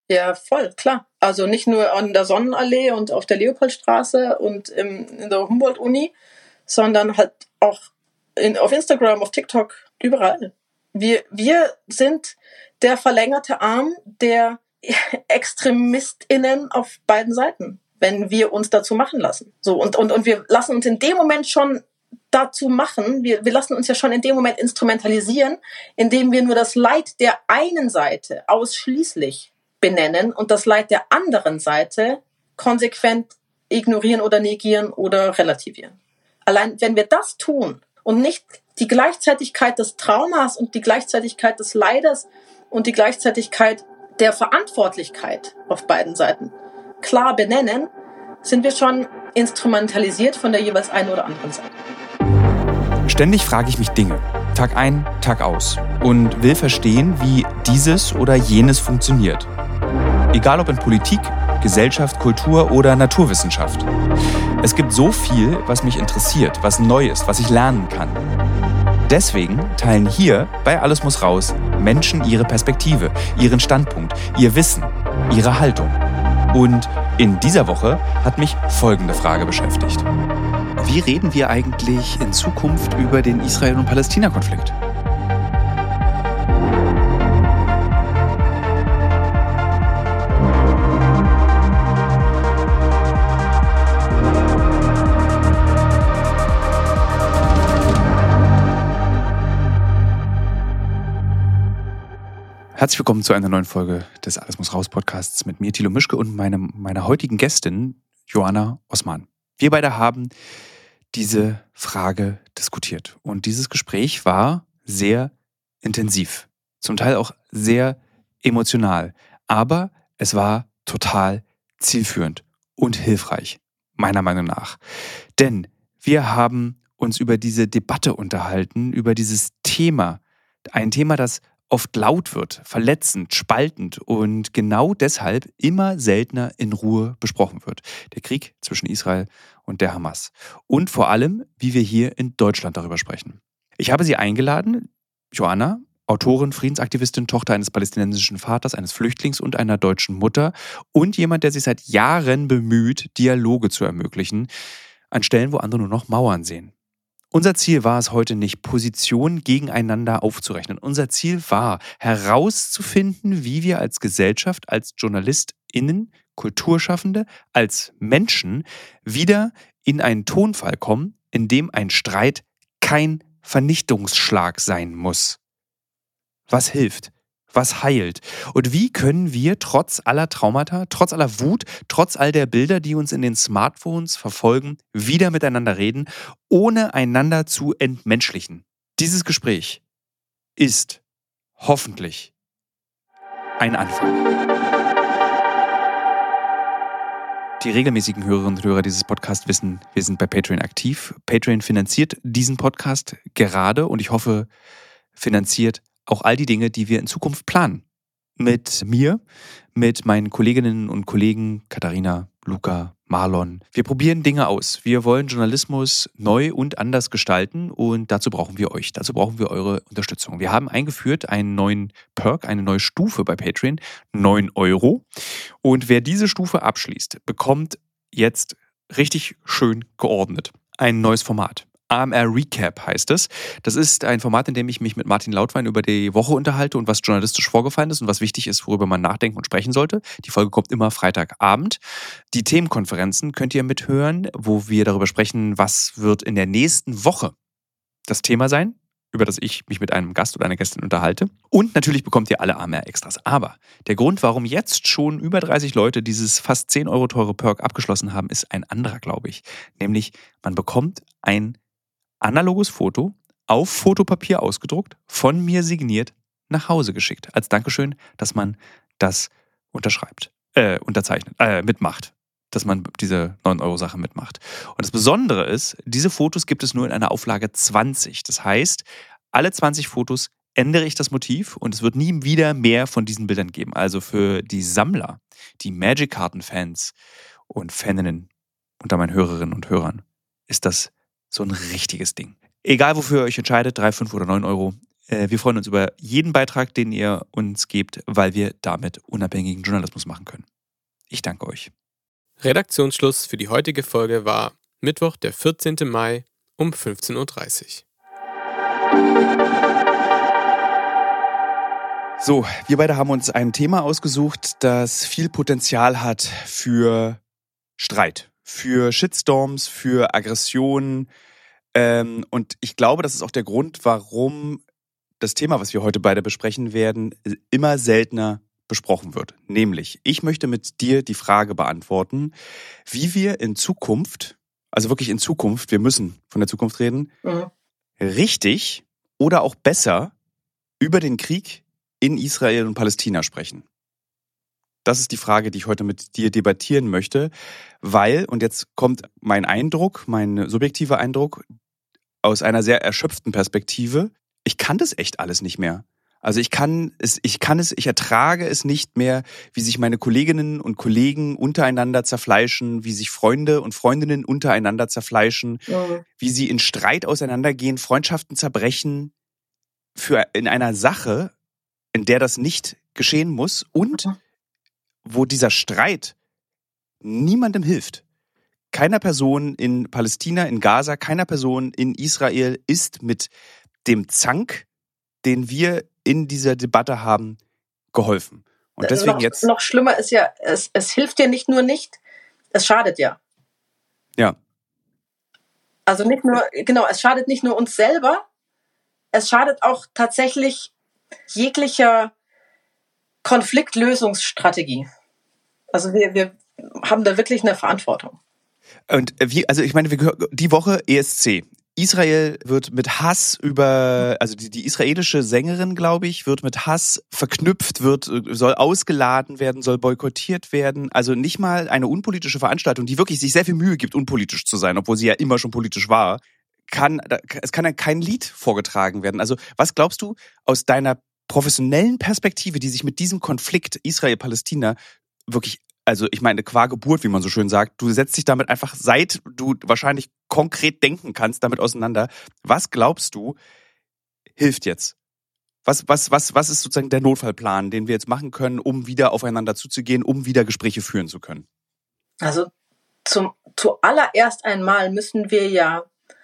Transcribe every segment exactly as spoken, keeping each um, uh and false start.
Ja, voll, klar. Also nicht nur an der Sonnenallee und auf der Leopoldstraße und im, in der Humboldt-Uni, sondern halt auch in, auf Instagram, auf TikTok, überall. Wir, wir sind der verlängerte Arm der ExtremistInnen auf beiden Seiten, wenn wir uns dazu machen lassen. So, und, und, und wir lassen uns in dem Moment schon dazu machen, wir, wir lassen uns ja schon in dem Moment instrumentalisieren, indem wir nur das Leid der einen Seite ausschließlich benennen und das Leid der anderen Seite konsequent ignorieren oder negieren oder relativieren. Allein wenn wir das tun und nicht die Gleichzeitigkeit des Traumas und die Gleichzeitigkeit des Leides und die Gleichzeitigkeit der Verantwortlichkeit auf beiden Seiten klar benennen, sind wir schon instrumentalisiert von der jeweils einen oder anderen Seite. Ständig frage ich mich Dinge, Tag ein, Tag aus, und will verstehen, wie dieses oder jenes funktioniert. Egal ob in Politik, Gesellschaft, Kultur oder Naturwissenschaft. Es gibt so viel, was mich interessiert, was neu ist, was ich lernen kann. Deswegen teilen hier bei Alles muss raus Menschen ihre Perspektive, ihren Standpunkt, ihr Wissen, ihre Haltung. Und in dieser Woche hat mich folgende Frage beschäftigt. Wie reden wir eigentlich in Zukunft über den Israel- und Palästina-Konflikt? Herzlich willkommen zu einer neuen Folge des Alles muss raus Podcasts mit mir, Thilo Mischke, und meinem, meiner heutigen Gästin, Joanna Osman. Wir beide haben diese Frage diskutiert und dieses Gespräch war sehr intensiv, zum Teil auch sehr emotional, aber es war total zielführend und hilfreich, meiner Meinung nach. Denn wir haben uns über diese Debatte unterhalten, über dieses Thema, ein Thema, das oft laut wird, verletzend, spaltend und genau deshalb immer seltener in Ruhe besprochen wird. Der Krieg zwischen Israel und der Hamas. Und vor allem, wie wir hier in Deutschland darüber sprechen. Ich habe sie eingeladen, Joanna, Autorin, Friedensaktivistin, Tochter eines palästinensischen Vaters, eines Flüchtlings und einer deutschen Mutter und jemand, der sich seit Jahren bemüht, Dialoge zu ermöglichen, an Stellen, wo andere nur noch Mauern sehen. Unser Ziel war es heute nicht, Positionen gegeneinander aufzurechnen. Unser Ziel war, herauszufinden, wie wir als Gesellschaft, als JournalistInnen, Kulturschaffende, als Menschen wieder in einen Tonfall kommen, in dem ein Streit kein Vernichtungsschlag sein muss. Was hilft? Was heilt? Und wie können wir trotz aller Traumata, trotz aller Wut, trotz all der Bilder, die uns in den Smartphones verfolgen, wieder miteinander reden, ohne einander zu entmenschlichen? Dieses Gespräch ist hoffentlich ein Anfang. Die regelmäßigen Hörerinnen und Hörer dieses Podcasts wissen, wir sind bei Patreon aktiv. Patreon finanziert diesen Podcast gerade und ich hoffe, finanziert auch all die Dinge, die wir in Zukunft planen. Mit mir, mit meinen Kolleginnen und Kollegen Katharina, Luca, Marlon. Wir probieren Dinge aus. Wir wollen Journalismus neu und anders gestalten und dazu brauchen wir euch. Dazu brauchen wir eure Unterstützung. Wir haben eingeführt einen neuen Perk, eine neue Stufe bei Patreon, neun Euro. Und wer diese Stufe abschließt, bekommt jetzt richtig schön geordnet ein neues Format. A M R Recap heißt es. Das ist ein Format, in dem ich mich mit Martin Lautwein über die Woche unterhalte und was journalistisch vorgefallen ist und was wichtig ist, worüber man nachdenken und sprechen sollte. Die Folge kommt immer Freitagabend. Die Themenkonferenzen könnt ihr mithören, wo wir darüber sprechen, was wird in der nächsten Woche das Thema sein, über das ich mich mit einem Gast oder einer Gästin unterhalte. Und natürlich bekommt ihr alle A M R-Extras. Aber der Grund, warum jetzt schon über dreißig Leute dieses fast zehn Euro teure Perk abgeschlossen haben, ist ein anderer, glaube ich. Nämlich, man bekommt ein analoges Foto auf Fotopapier ausgedruckt, von mir signiert, nach Hause geschickt. Als Dankeschön, dass man das unterschreibt, äh, unterzeichnet, äh, mitmacht. Dass man diese neun Euro Sache mitmacht. Und das Besondere ist, diese Fotos gibt es nur in einer Auflage zwanzig. Das heißt, alle zwanzig Fotos ändere ich das Motiv und es wird nie wieder mehr von diesen Bildern geben. Also für die Sammler, die Magic-Karten-Fans und Faninnen unter meinen Hörerinnen und Hörern, ist das so ein richtiges Ding. Egal, wofür ihr euch entscheidet, drei, fünf oder neun Euro, Wir freuen uns über jeden Beitrag, den ihr uns gebt, weil wir damit unabhängigen Journalismus machen können. Ich danke euch. Redaktionsschluss für die heutige Folge war Mittwoch, der vierzehnten Mai um fünfzehn Uhr dreißig. So, wir beide haben uns ein Thema ausgesucht, das viel Potenzial hat für Streit, für Shitstorms, für Aggressionen. Ähm, und ich glaube, das ist auch der Grund, warum das Thema, was wir heute beide besprechen werden, immer seltener besprochen wird. Nämlich, ich möchte mit dir die Frage beantworten, wie wir in Zukunft, also wirklich in Zukunft, wir müssen von der Zukunft reden, mhm. richtig oder auch besser über den Krieg in Israel und Palästina sprechen. Das ist die Frage, die ich heute mit dir debattieren möchte, weil, und jetzt kommt mein Eindruck, mein subjektiver Eindruck aus einer sehr erschöpften Perspektive, ich kann das echt alles nicht mehr. Also ich kann es, ich kann es, ich ertrage es nicht mehr, wie sich meine Kolleginnen und Kollegen untereinander zerfleischen, wie sich Freunde und Freundinnen untereinander zerfleischen, mhm. wie sie in Streit auseinandergehen, Freundschaften zerbrechen, für in einer Sache, in der das nicht geschehen muss und mhm. wo dieser Streit niemandem hilft. Keiner Person in Palästina, in Gaza, keiner Person in Israel ist mit dem Zank, den wir in dieser Debatte haben, geholfen. Und deswegen noch, jetzt noch schlimmer ist ja, es, es hilft dir nicht nur nicht, es schadet ja. Ja. Also nicht nur, genau, es schadet nicht nur uns selber, es schadet auch tatsächlich jeglicher Konfliktlösungsstrategie. Also wir, wir haben da wirklich eine Verantwortung. Und wie, also ich meine, die Woche E S C. Israel wird mit Hass über, also die, die israelische Sängerin, glaube ich, wird mit Hass verknüpft, wird, soll ausgeladen werden, soll boykottiert werden. Also nicht mal eine unpolitische Veranstaltung, die wirklich sich sehr viel Mühe gibt, unpolitisch zu sein, obwohl sie ja immer schon politisch war, kann, es kann ja kein Lied vorgetragen werden. Also was glaubst du aus deiner professionellen Perspektive, die sich mit diesem Konflikt Israel-Palästina wirklich, also ich meine, qua Geburt, wie man so schön sagt, du setzt dich damit einfach, seit du wahrscheinlich konkret denken kannst, damit auseinander. Was glaubst du, hilft jetzt? Was, was, was, was ist sozusagen der Notfallplan, den wir jetzt machen können, um wieder aufeinander zuzugehen, um wieder Gespräche führen zu können? Also zum, zuallererst einmal müssen wir ja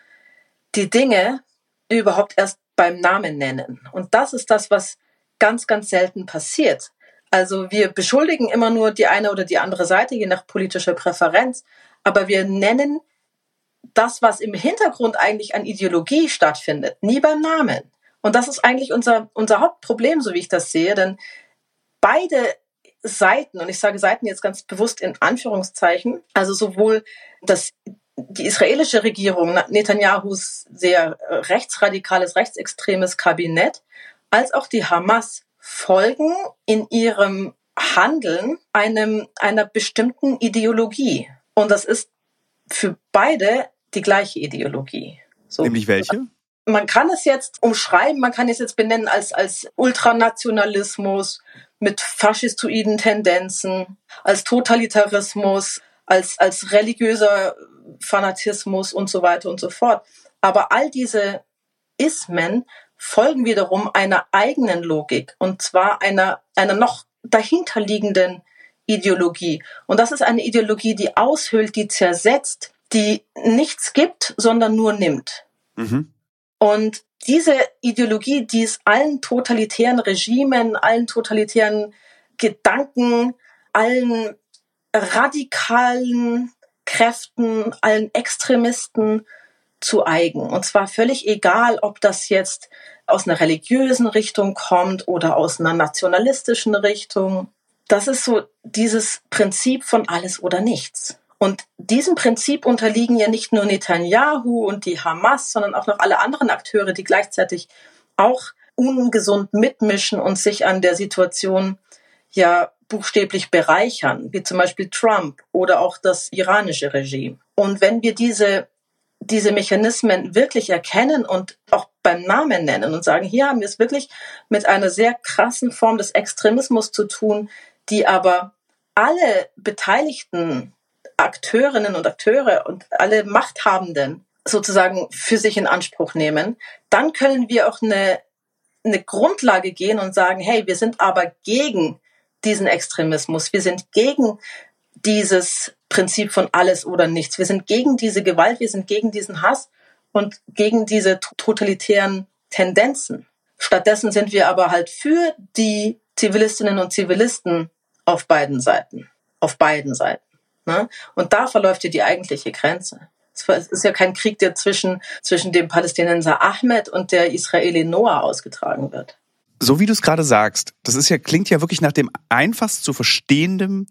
die Dinge überhaupt erst beim Namen nennen. Und das ist das, was ganz, ganz selten passiert. Also wir beschuldigen immer nur die eine oder die andere Seite, je nach politischer Präferenz, aber wir nennen das, was im Hintergrund eigentlich an Ideologie stattfindet, nie beim Namen. Und das ist eigentlich unser, unser Hauptproblem, so wie ich das sehe, denn beide Seiten, und ich sage Seiten jetzt ganz bewusst in Anführungszeichen, also sowohl das, die israelische Regierung, Netanyahus sehr rechtsradikales, rechtsextremes Kabinett, als auch die Hamas folgen in ihrem Handeln einem, einer bestimmten Ideologie. Und das ist für beide die gleiche Ideologie. So. Nämlich welche? Man kann es jetzt umschreiben, man kann es jetzt benennen als, als Ultranationalismus mit faschistoiden Tendenzen, als Totalitarismus, als, als religiöser Fanatismus und so weiter und so fort. Aber all diese Ismen folgen wiederum einer eigenen Logik, und zwar einer, einer noch dahinterliegenden Ideologie. Und das ist eine Ideologie, die aushöhlt, die zersetzt, die nichts gibt, sondern nur nimmt. Mhm. Und diese Ideologie, die ist allen totalitären Regimen, allen totalitären Gedanken, allen radikalen Kräften, allen Extremisten zu eigen. Und zwar völlig egal, ob das jetzt aus einer religiösen Richtung kommt oder aus einer nationalistischen Richtung. Das ist so dieses Prinzip von alles oder nichts. Und diesem Prinzip unterliegen ja nicht nur Netanyahu und die Hamas, sondern auch noch alle anderen Akteure, die gleichzeitig auch ungesund mitmischen und sich an der Situation ja buchstäblich bereichern, wie zum Beispiel Trump oder auch das iranische Regime. Und wenn wir diese diese Mechanismen wirklich erkennen und auch beim Namen nennen und sagen, hier haben wir es wirklich mit einer sehr krassen Form des Extremismus zu tun, die aber alle beteiligten Akteurinnen und Akteure und alle Machthabenden sozusagen für sich in Anspruch nehmen, dann können wir auch eine eine Grundlage gehen und sagen, hey, wir sind aber gegen diesen Extremismus, wir sind gegen dieses Prinzip von alles oder nichts, wir sind gegen diese Gewalt, wir sind gegen diesen Hass und gegen diese totalitären Tendenzen. Stattdessen sind wir aber halt für die Zivilistinnen und Zivilisten auf beiden Seiten. Auf beiden Seiten. Ne? Und da verläuft ja die eigentliche Grenze. Es ist ja kein Krieg, der zwischen, zwischen dem Palästinenser Ahmed und der Israeli Noah ausgetragen wird. So wie du es gerade sagst, das ist ja, klingt ja wirklich nach dem einfachst zu verstehenden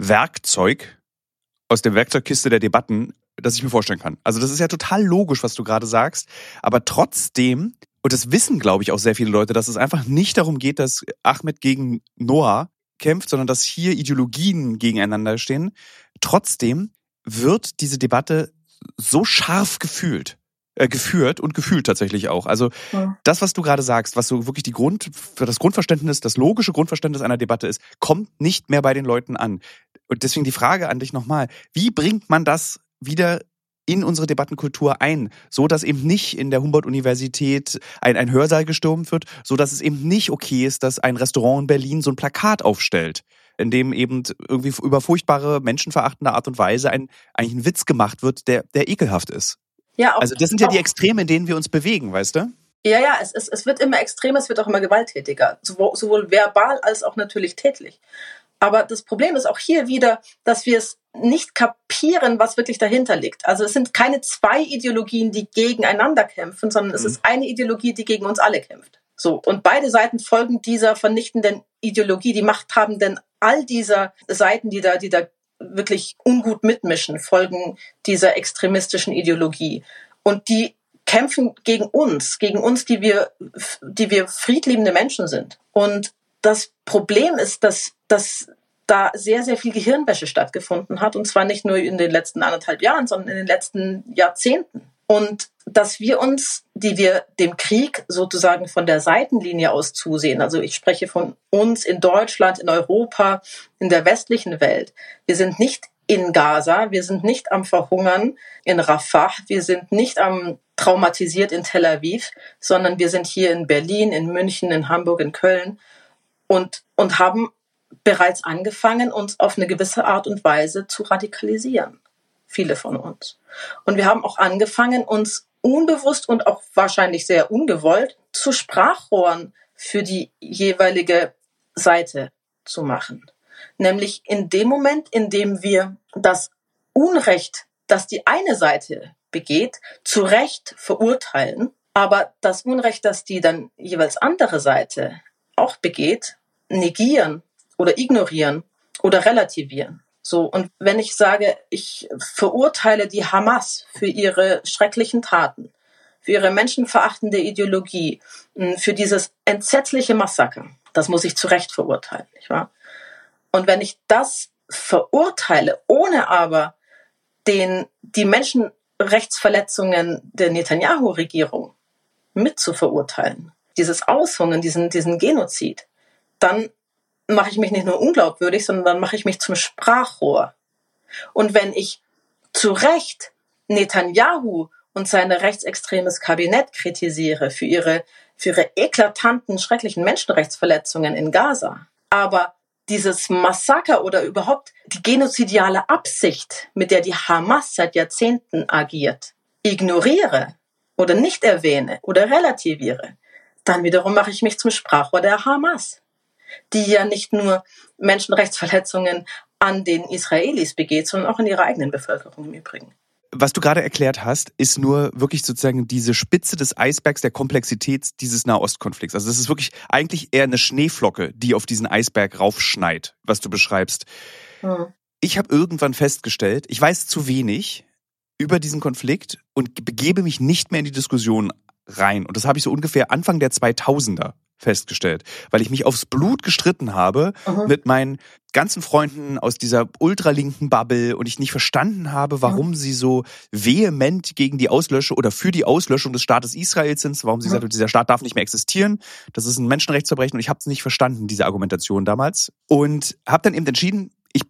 Werkzeug aus der Werkzeugkiste der Debatten, das ich mir vorstellen kann. Also das ist ja total logisch, was du gerade sagst, aber trotzdem, und das wissen, glaube ich, auch sehr viele Leute, dass es einfach nicht darum geht, dass Ahmed gegen Noah kämpft, sondern dass hier Ideologien gegeneinander stehen. Trotzdem wird diese Debatte so scharf gefühlt, äh, geführt und gefühlt tatsächlich auch. Also ja. Das, was du gerade sagst, was so wirklich die Grund, für das Grundverständnis, das logische Grundverständnis einer Debatte ist, kommt nicht mehr bei den Leuten an. Und deswegen die Frage an dich nochmal, wie bringt man das wieder in unsere Debattenkultur ein, so dass eben nicht in der Humboldt-Universität ein, ein Hörsaal gestürmt wird, so dass es eben nicht okay ist, dass ein Restaurant in Berlin so ein Plakat aufstellt, in dem eben irgendwie über furchtbare, menschenverachtende Art und Weise ein, eigentlich ein Witz gemacht wird, der, der ekelhaft ist. Ja, auch, also das sind ja auch, die Extreme, in denen wir uns bewegen, weißt du? Ja, ja, es, es, es wird immer extremer, es wird auch immer gewalttätiger, sowohl, sowohl verbal als auch natürlich tätlich. Aber das Problem ist auch hier wieder, dass wir es nicht kapieren, was wirklich dahinter liegt. Also es sind keine zwei Ideologien, die gegeneinander kämpfen, sondern es mhm. ist eine Ideologie, die gegen uns alle kämpft. So. Und beide Seiten folgen dieser vernichtenden Ideologie. Die machthabenden all dieser Seiten, die da, die da wirklich ungut mitmischen, folgen dieser extremistischen Ideologie. Und die kämpfen gegen uns, gegen uns, die wir, die wir friedliebende Menschen sind. Und das Problem ist, dass, dass da sehr, sehr viel Gehirnwäsche stattgefunden hat. Und zwar nicht nur in den letzten anderthalb Jahren, sondern in den letzten Jahrzehnten. Und dass wir uns, die wir dem Krieg sozusagen von der Seitenlinie aus zusehen, also ich spreche von uns in Deutschland, in Europa, in der westlichen Welt. Wir sind nicht in Gaza, wir sind nicht am Verhungern in Rafah, wir sind nicht am traumatisiert in Tel Aviv, sondern wir sind hier in Berlin, in München, in Hamburg, in Köln und, und haben bereits angefangen, uns auf eine gewisse Art und Weise zu radikalisieren. Viele von uns. Und wir haben auch angefangen, uns unbewusst und auch wahrscheinlich sehr ungewollt zu Sprachrohren für die jeweilige Seite zu machen. Nämlich in dem Moment, in dem wir das Unrecht, das die eine Seite begeht, zu Recht verurteilen, aber das Unrecht, das die dann jeweils andere Seite auch begeht, negieren oder ignorieren oder relativieren. So, und wenn ich sage, ich verurteile die Hamas für ihre schrecklichen Taten, für ihre menschenverachtende Ideologie, für dieses entsetzliche Massaker, das muss ich zu Recht verurteilen, nicht wahr? Und wenn ich das verurteile, ohne aber den, die Menschenrechtsverletzungen der Netanyahu-Regierung mit zu verurteilen, dieses Aushungern, diesen, diesen Genozid, dann mache ich mich nicht nur unglaubwürdig, sondern dann mache ich mich zum Sprachrohr. Und wenn ich zu Recht Netanyahu und sein rechtsextremes Kabinett kritisiere für ihre, für ihre eklatanten, schrecklichen Menschenrechtsverletzungen in Gaza, aber dieses Massaker oder überhaupt die genozidiale Absicht, mit der die Hamas seit Jahrzehnten agiert, ignoriere oder nicht erwähne oder relativiere, dann wiederum mache ich mich zum Sprachrohr der Hamas, die ja nicht nur Menschenrechtsverletzungen an den Israelis begeht, sondern auch in ihrer eigenen Bevölkerung im Übrigen. Was du gerade erklärt hast, ist nur wirklich sozusagen diese Spitze des Eisbergs der Komplexität dieses Nahostkonflikts. Also das ist wirklich eigentlich eher eine Schneeflocke, die auf diesen Eisberg raufschneit, was du beschreibst. Hm. Ich habe irgendwann festgestellt, ich weiß zu wenig über diesen Konflikt und begebe mich nicht mehr in die Diskussion rein. Und das habe ich so ungefähr Anfang der zweitausender festgestellt, weil ich mich aufs Blut gestritten habe mhm. mit meinen ganzen Freunden aus dieser ultralinken Bubble und ich nicht verstanden habe, warum mhm. sie so vehement gegen die Auslöschung oder für die Auslöschung des Staates Israel sind, warum sie mhm. sagen, dieser Staat darf nicht mehr existieren, das ist ein Menschenrechtsverbrechen und ich habe es nicht verstanden, diese Argumentation damals und habe dann eben entschieden, ich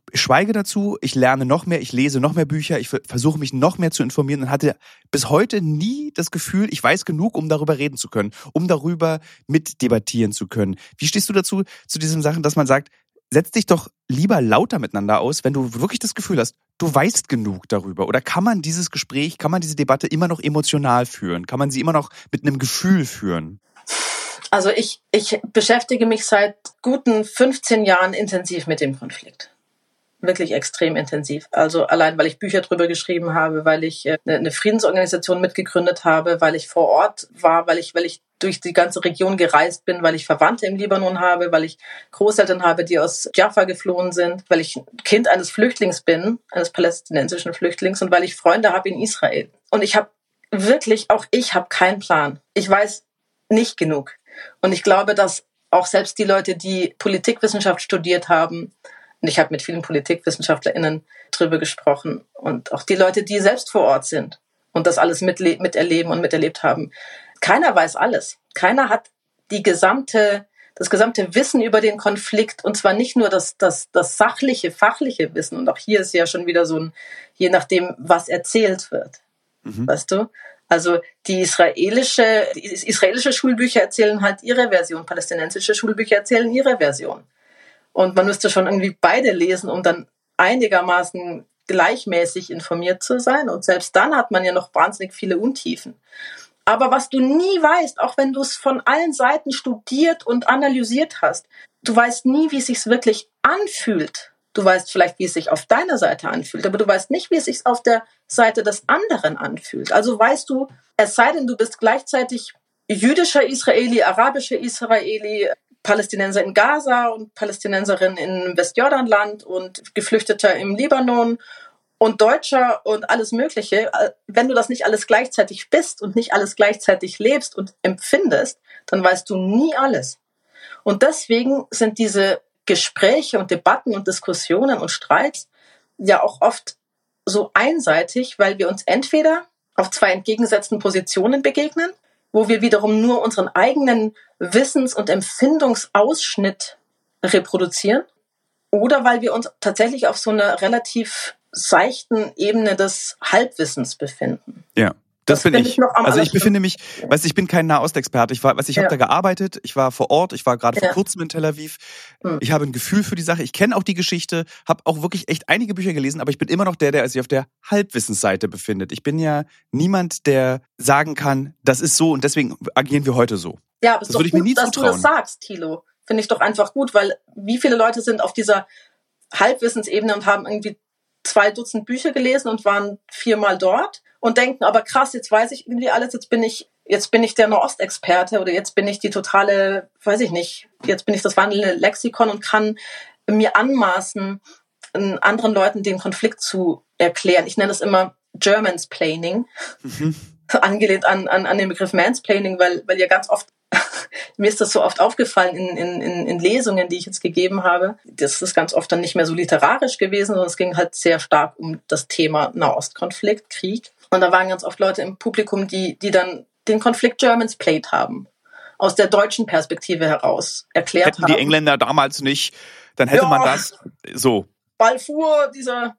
schweige dazu, ich lerne noch mehr, ich lese noch mehr Bücher, ich versuche mich noch mehr zu informieren und hatte bis heute nie das Gefühl, ich weiß genug, um darüber reden zu können, um darüber mitdebattieren zu können. Wie stehst du dazu, zu diesen Sachen, dass man sagt, setz dich doch lieber lauter miteinander aus, wenn du wirklich das Gefühl hast, du weißt genug darüber? Oder kann man dieses Gespräch, kann man diese Debatte immer noch emotional führen? Kann man sie immer noch mit einem Gefühl führen? Also ich, ich beschäftige mich seit guten fünfzehn Jahren intensiv mit dem Konflikt. Wirklich extrem intensiv. Also allein, weil ich Bücher drüber geschrieben habe, weil ich eine Friedensorganisation mitgegründet habe, weil ich vor Ort war, weil ich, weil ich durch die ganze Region gereist bin, weil ich Verwandte im Libanon habe, weil ich Großeltern habe, die aus Jaffa geflohen sind, weil ich Kind eines Flüchtlings bin, eines palästinensischen Flüchtlings und weil ich Freunde habe in Israel. Und ich habe wirklich, auch ich habe keinen Plan. Ich weiß nicht genug. Und ich glaube, dass auch selbst die Leute, die Politikwissenschaft studiert haben, und ich habe mit vielen PolitikwissenschaftlerInnen drüber gesprochen, und auch die Leute, die selbst vor Ort sind und das alles mitle- miterleben und miterlebt haben, keiner weiß alles. Keiner hat die gesamte, das gesamte Wissen über den Konflikt, und zwar nicht nur das, das, das sachliche, fachliche Wissen. Und auch hier ist ja schon wieder so ein, je nachdem, was erzählt wird. Mhm. Weißt du? Also die israelische, die israelische Schulbücher erzählen halt ihre Version, palästinensische Schulbücher erzählen ihre Version. Und man müsste schon irgendwie beide lesen, um dann einigermaßen gleichmäßig informiert zu sein. Und selbst dann hat man ja noch wahnsinnig viele Untiefen. Aber was du nie weißt, auch wenn du es von allen Seiten studiert und analysiert hast, du weißt nie, wie es sich wirklich anfühlt. Du weißt vielleicht, wie es sich auf deiner Seite anfühlt, aber du weißt nicht, wie es sich auf der Seite des anderen anfühlt. Also weißt du, es sei denn, du bist gleichzeitig jüdischer Israeli, arabischer Israeli, Palästinenser in Gaza und Palästinenserin im Westjordanland und Geflüchteter im Libanon und Deutscher und alles Mögliche. Wenn du das nicht alles gleichzeitig bist und nicht alles gleichzeitig lebst und empfindest, dann weißt du nie alles. Und deswegen sind diese Gespräche und Debatten und Diskussionen und Streits ja auch oft so einseitig, weil wir uns entweder auf zwei entgegengesetzten Positionen begegnen, wo wir wiederum nur unseren eigenen Wissens- und Empfindungsausschnitt reproduzieren, oder weil wir uns tatsächlich auf so einer relativ seichten Ebene des Halbwissens befinden. Ja. Das, das bin ich. ich also ich befinde mich, ja. weißt du, ich bin kein Nahostexperte. Ich war, weißt, ich ja. habe da gearbeitet, ich war vor Ort, ich war gerade vor ja. kurzem in Tel Aviv. Hm. Ich habe ein Gefühl für die Sache, ich kenne auch die Geschichte, habe auch wirklich echt einige Bücher gelesen, aber ich bin immer noch der, der sich auf der Halbwissensseite befindet. Ich bin ja niemand, der sagen kann, das ist so und deswegen agieren wir heute so. Ja, aber es ist doch gut, dass zutrauen. du das sagst, Thilo. Finde ich doch einfach gut, weil wie viele Leute sind auf dieser Halbwissensebene und haben irgendwie zwei Dutzend Bücher gelesen und waren viermal dort und denken, aber krass, jetzt weiß ich irgendwie alles, jetzt bin ich, jetzt bin ich der Nahostexperte oder jetzt bin ich die totale, weiß ich nicht, jetzt bin ich das wandelnde Lexikon und kann mir anmaßen, anderen Leuten den Konflikt zu erklären. Ich nenne das immer Germansplaining, mhm. angelehnt an, an, an den Begriff Mansplaining, weil, weil ja ganz oft, mir ist das so oft aufgefallen in, in, in Lesungen, die ich jetzt gegeben habe. Das ist ganz oft dann nicht mehr so literarisch gewesen, sondern es ging halt sehr stark um das Thema Nahostkonflikt, Krieg. Und da waren ganz oft Leute im Publikum, die, die dann den Konflikt Germansplayed haben, aus der deutschen Perspektive heraus erklärt Hätten haben. Die Engländer damals nicht, dann hätte ja, man das so. Balfour, dieser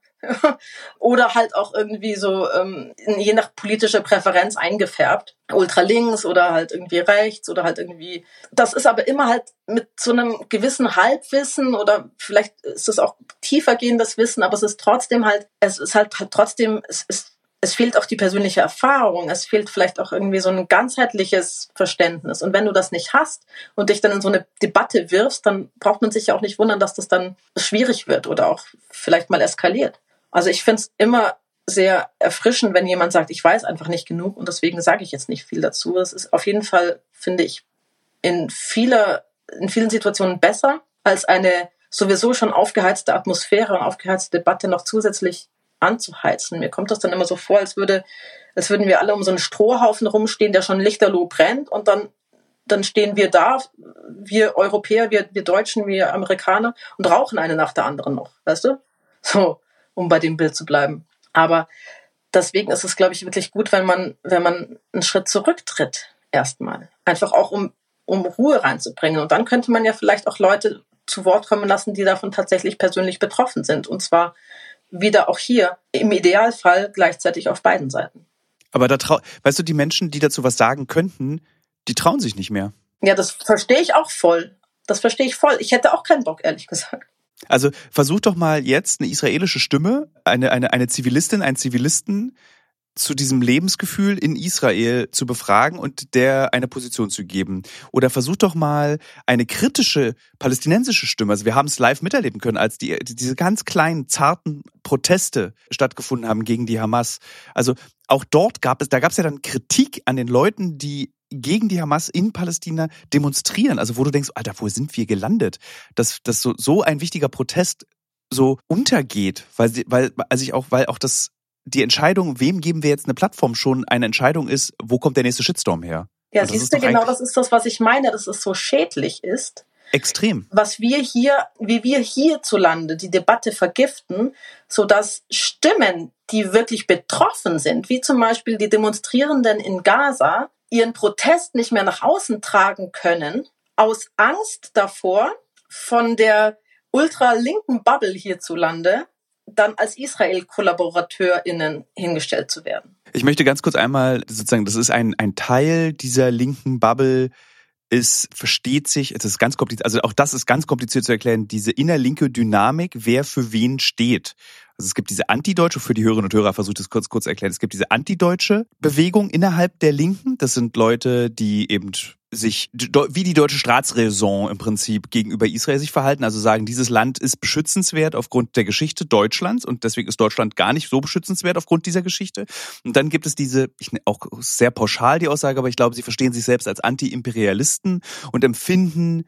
oder halt auch irgendwie so ähm, je nach politischer Präferenz eingefärbt. Ultralinks oder halt irgendwie rechts oder halt irgendwie. Das ist aber immer halt mit so einem gewissen Halbwissen oder vielleicht ist es auch tiefergehendes Wissen, aber es ist trotzdem halt, es ist halt, halt trotzdem, es ist Es fehlt auch die persönliche Erfahrung, es fehlt vielleicht auch irgendwie so ein ganzheitliches Verständnis. Und wenn du das nicht hast und dich dann in so eine Debatte wirfst, dann braucht man sich ja auch nicht wundern, dass das dann schwierig wird oder auch vielleicht mal eskaliert. Also ich finde es immer sehr erfrischend, wenn jemand sagt, ich weiß einfach nicht genug und deswegen sage ich jetzt nicht viel dazu. Das ist auf jeden Fall, finde ich, in vieler, in vielen Situationen besser, als eine sowieso schon aufgeheizte Atmosphäre und aufgeheizte Debatte noch zusätzlich anzuheizen. Mir kommt das dann immer so vor, als würde, als würden wir alle um so einen Strohhaufen rumstehen, der schon lichterloh brennt und dann, dann stehen wir da, wir Europäer, wir, wir Deutschen, wir Amerikaner und rauchen eine nach der anderen noch, weißt du? So, um bei dem Bild zu bleiben. Aber deswegen ist es, glaube ich, wirklich gut, wenn man, wenn man einen Schritt zurücktritt, erstmal. Einfach auch, um, um Ruhe reinzubringen. Und dann könnte man ja vielleicht auch Leute zu Wort kommen lassen, die davon tatsächlich persönlich betroffen sind. Und zwar wieder auch hier im Idealfall gleichzeitig auf beiden Seiten. Aber da trau- weißt du, die Menschen, die dazu was sagen könnten, die trauen sich nicht mehr. Ja, das verstehe ich auch voll. Das verstehe ich voll. Ich hätte auch keinen Bock, ehrlich gesagt. Also versuch doch mal jetzt eine israelische Stimme, eine, eine, eine Zivilistin, einen Zivilisten zu diesem Lebensgefühl in Israel zu befragen und der eine Position zu geben. Oder versuch doch mal eine kritische palästinensische Stimme. Also wir haben es live miterleben können, als die, diese ganz kleinen, zarten Proteste stattgefunden haben gegen die Hamas. Also auch dort gab es, da gab es ja dann Kritik an den Leuten, die gegen die Hamas in Palästina demonstrieren. Also wo du denkst, Alter, wo sind wir gelandet? Dass, dass so, so ein wichtiger Protest so untergeht, weil, sie, weil, also ich auch, weil auch das die Entscheidung, wem geben wir jetzt eine Plattform, schon eine Entscheidung ist, wo kommt der nächste Shitstorm her? Ja, siehst du, genau das ist das, was ich meine, dass es so schädlich ist. Extrem. Was wir hier, wie wir hierzulande die Debatte vergiften, sodass Stimmen, die wirklich betroffen sind, wie zum Beispiel die Demonstrierenden in Gaza, ihren Protest nicht mehr nach außen tragen können, aus Angst davor, von der ultralinken Bubble hierzulande dann als Israel-KollaborateurInnen hingestellt zu werden. Ich möchte ganz kurz einmal sozusagen, das ist ein, ein Teil dieser linken Bubble, es versteht sich, es ist ganz kompliziert, also auch das ist ganz kompliziert zu erklären, diese innerlinke Dynamik, wer für wen steht. Also es gibt diese antideutsche, für die Hörerinnen und Hörer versucht es kurz kurz zu erklären, es gibt diese antideutsche Bewegung innerhalb der Linken, das sind Leute, die eben sich, wie die deutsche Staatsräson im Prinzip gegenüber Israel sich verhalten, also sagen, dieses Land ist beschützenswert aufgrund der Geschichte Deutschlands und deswegen ist Deutschland gar nicht so beschützenswert aufgrund dieser Geschichte. Und dann gibt es diese, ich auch sehr pauschal die Aussage, aber ich glaube, sie verstehen sich selbst als Anti-Imperialisten und empfinden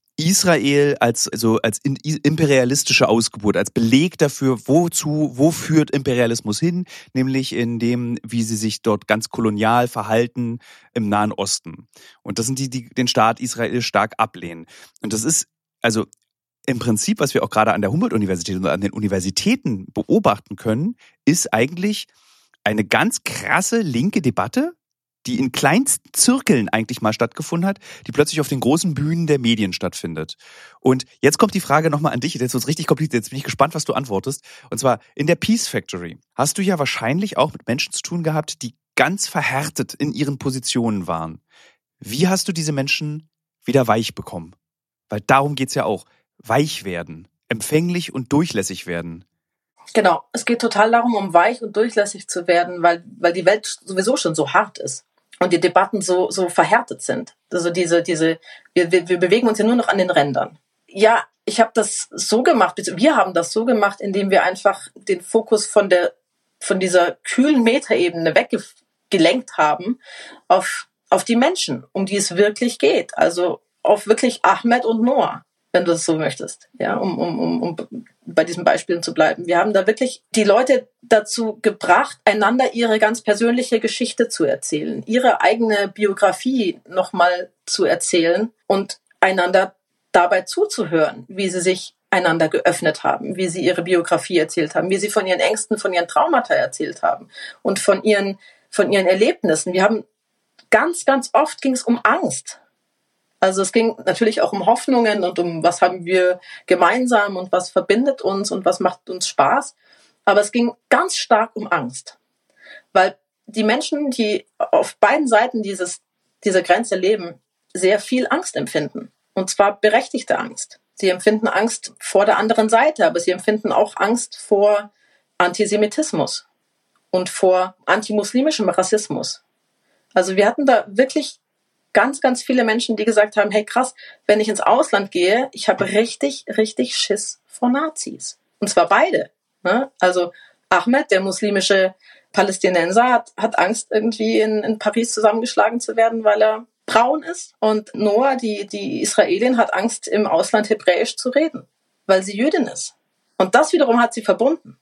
Israel als also als imperialistische Ausgeburt, als Beleg dafür, wozu, wo führt Imperialismus hin, nämlich in dem, wie sie sich dort ganz kolonial verhalten im Nahen Osten. Und das sind die, die den Staat Israel stark ablehnen. Und das ist also im Prinzip, was wir auch gerade an der Humboldt-Universität und an den Universitäten beobachten können, ist eigentlich eine ganz krasse linke Debatte, die in kleinsten Zirkeln eigentlich mal stattgefunden hat, die plötzlich auf den großen Bühnen der Medien stattfindet. Und jetzt kommt die Frage nochmal an dich, jetzt wird es richtig kompliziert, jetzt bin ich gespannt, was du antwortest. Und zwar, in der Peace Factory hast du ja wahrscheinlich auch mit Menschen zu tun gehabt, die ganz verhärtet in ihren Positionen waren. Wie hast du diese Menschen wieder weich bekommen? Weil darum geht's ja auch. Weich werden, empfänglich und durchlässig werden. Genau, es geht total darum, um weich und durchlässig zu werden, weil, weil die Welt sowieso schon so hart ist. Und die Debatten so, so verhärtet sind. Also diese, diese, wir, wir, wir bewegen uns ja nur noch an den Rändern. Ja, ich habe das so gemacht, wir haben das so gemacht, indem wir einfach den Fokus von der, von dieser kühlen Metaebene weggelenkt haben auf, auf die Menschen, um die es wirklich geht. Also auf wirklich Ahmed und Noah, wenn du das so möchtest, ja, um, um, um, um bei diesen Beispielen zu bleiben. Wir haben da wirklich die Leute dazu gebracht, einander ihre ganz persönliche Geschichte zu erzählen, ihre eigene Biografie nochmal zu erzählen und einander dabei zuzuhören, wie sie sich einander geöffnet haben, wie sie ihre Biografie erzählt haben, wie sie von ihren Ängsten, von ihren Traumata erzählt haben und von ihren, von ihren Erlebnissen. Wir haben ganz, ganz oft ging es um Angst. Also es ging natürlich auch um Hoffnungen und um was haben wir gemeinsam und was verbindet uns und was macht uns Spaß. Aber es ging ganz stark um Angst. Weil die Menschen, die auf beiden Seiten dieses, dieser Grenze leben, sehr viel Angst empfinden. Und zwar berechtigte Angst. Sie empfinden Angst vor der anderen Seite, aber sie empfinden auch Angst vor Antisemitismus und vor antimuslimischem Rassismus. Also wir hatten da wirklich ganz, ganz viele Menschen, die gesagt haben, hey krass, wenn ich ins Ausland gehe, ich habe richtig, richtig Schiss vor Nazis. Und zwar beide. Ne? Also Ahmed, der muslimische Palästinenser, hat, hat Angst, irgendwie in, in Paris zusammengeschlagen zu werden, weil er braun ist. Und Noah, die, die Israelin, hat Angst, im Ausland Hebräisch zu reden, weil sie Jüdin ist. Und das wiederum hat sie verbunden.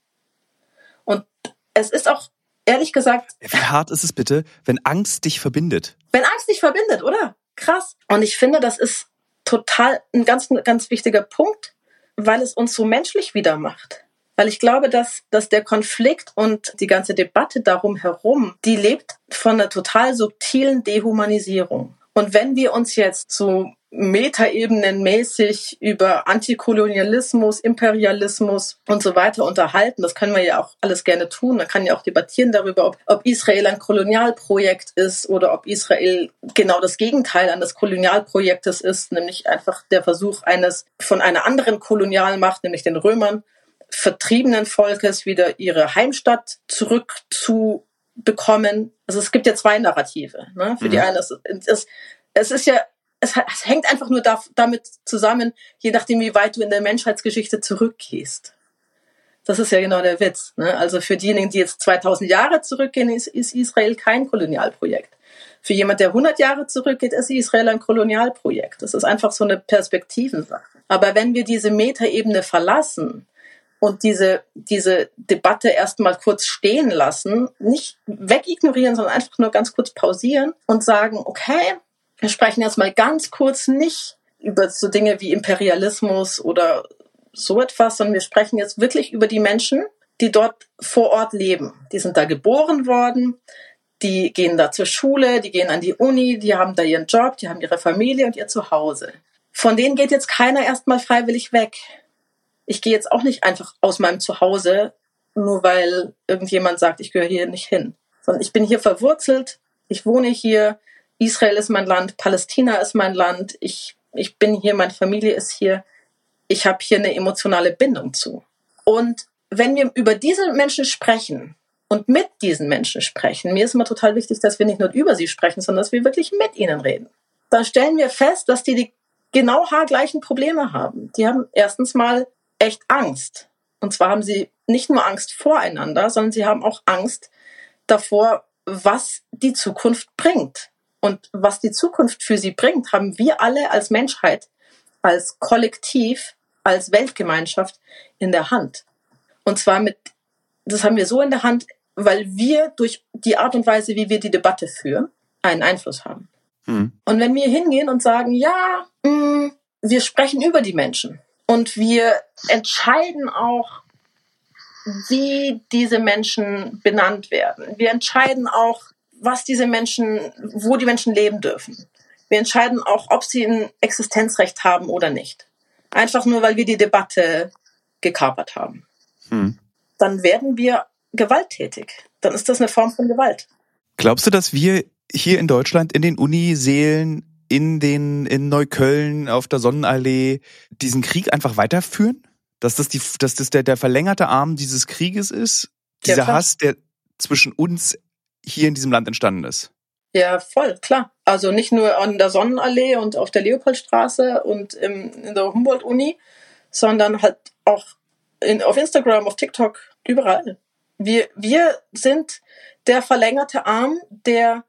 Und es ist auch, ehrlich gesagt... Wie hart ist es bitte, wenn Angst dich verbindet? Wenn Angst dich verbindet, oder? Krass. Und ich finde, das ist total ein ganz, ganz wichtiger Punkt, weil es uns so menschlich wieder macht. Weil ich glaube, dass, dass der Konflikt und die ganze Debatte darum herum, die lebt von einer total subtilen Dehumanisierung. Und wenn wir uns jetzt so metaebenenmäßig über Antikolonialismus, Imperialismus und so weiter unterhalten, das können wir ja auch alles gerne tun. Man kann ja auch debattieren darüber, ob, ob Israel ein Kolonialprojekt ist oder ob Israel genau das Gegenteil eines Kolonialprojektes ist, nämlich einfach der Versuch eines von einer anderen Kolonialmacht, nämlich den Römern, vertriebenen Volkes wieder ihre Heimstadt zurückzubekommen. Also es gibt ja zwei Narrative. Ne? Für mhm. die einen, es, es, es ist ja Es, es hängt einfach nur da, damit zusammen, je nachdem, wie weit du in der Menschheitsgeschichte zurückgehst. Das ist ja genau der Witz. Ne? Also für diejenigen, die jetzt zweitausend Jahre zurückgehen, ist, ist Israel kein Kolonialprojekt. Für jemand, der hundert Jahre zurückgeht, ist Israel ein Kolonialprojekt. Das ist einfach so eine Perspektivensache. Aber wenn wir diese Metaebene verlassen und diese, diese Debatte erstmal kurz stehen lassen, nicht wegignorieren, sondern einfach nur ganz kurz pausieren und sagen, okay, wir sprechen jetzt mal ganz kurz nicht über so Dinge wie Imperialismus oder so etwas, sondern wir sprechen jetzt wirklich über die Menschen, die dort vor Ort leben. Die sind da geboren worden, die gehen da zur Schule, die gehen an die Uni, die haben da ihren Job, die haben ihre Familie und ihr Zuhause. Von denen geht jetzt keiner erstmal freiwillig weg. Ich gehe jetzt auch nicht einfach aus meinem Zuhause, nur weil irgendjemand sagt, ich gehöre hier nicht hin. Sondern ich bin hier verwurzelt, ich wohne hier, Israel ist mein Land, Palästina ist mein Land, ich, ich bin hier, meine Familie ist hier, ich habe hier eine emotionale Bindung zu. Und wenn wir über diese Menschen sprechen und mit diesen Menschen sprechen, mir ist immer total wichtig, dass wir nicht nur über sie sprechen, sondern dass wir wirklich mit ihnen reden. Dann stellen wir fest, dass die die genau haargleichen Probleme haben. Die haben erstens mal echt Angst. Und zwar haben sie nicht nur Angst voreinander, sondern sie haben auch Angst davor, was die Zukunft bringt. Und was die Zukunft für sie bringt, haben wir alle als Menschheit, als Kollektiv, als Weltgemeinschaft in der Hand. Und zwar mit, das haben wir so in der Hand, weil wir durch die Art und Weise, wie wir die Debatte führen, einen Einfluss haben. Mhm. Und wenn wir hingehen und sagen, ja, mh, wir sprechen über die Menschen und wir entscheiden auch, wie diese Menschen benannt werden. Wir entscheiden auch, was diese Menschen, wo die Menschen leben dürfen. Wir entscheiden auch, ob sie ein Existenzrecht haben oder nicht. Einfach nur, weil wir die Debatte gekapert haben. Hm. Dann werden wir gewalttätig. Dann ist das eine Form von Gewalt. Glaubst du, dass wir hier in Deutschland in den Unisälen, in den in Neukölln, auf der Sonnenallee diesen Krieg einfach weiterführen? Dass das, die, dass das der, der verlängerte Arm dieses Krieges ist? Dieser ja, Hass, der zwischen uns hier in diesem Land entstanden ist? Ja, voll, klar. Also nicht nur an der Sonnenallee und auf der Leopoldstraße und im, in der Humboldt-Uni, sondern halt auch in, auf Instagram, auf TikTok, überall. Wir, wir sind der verlängerte Arm der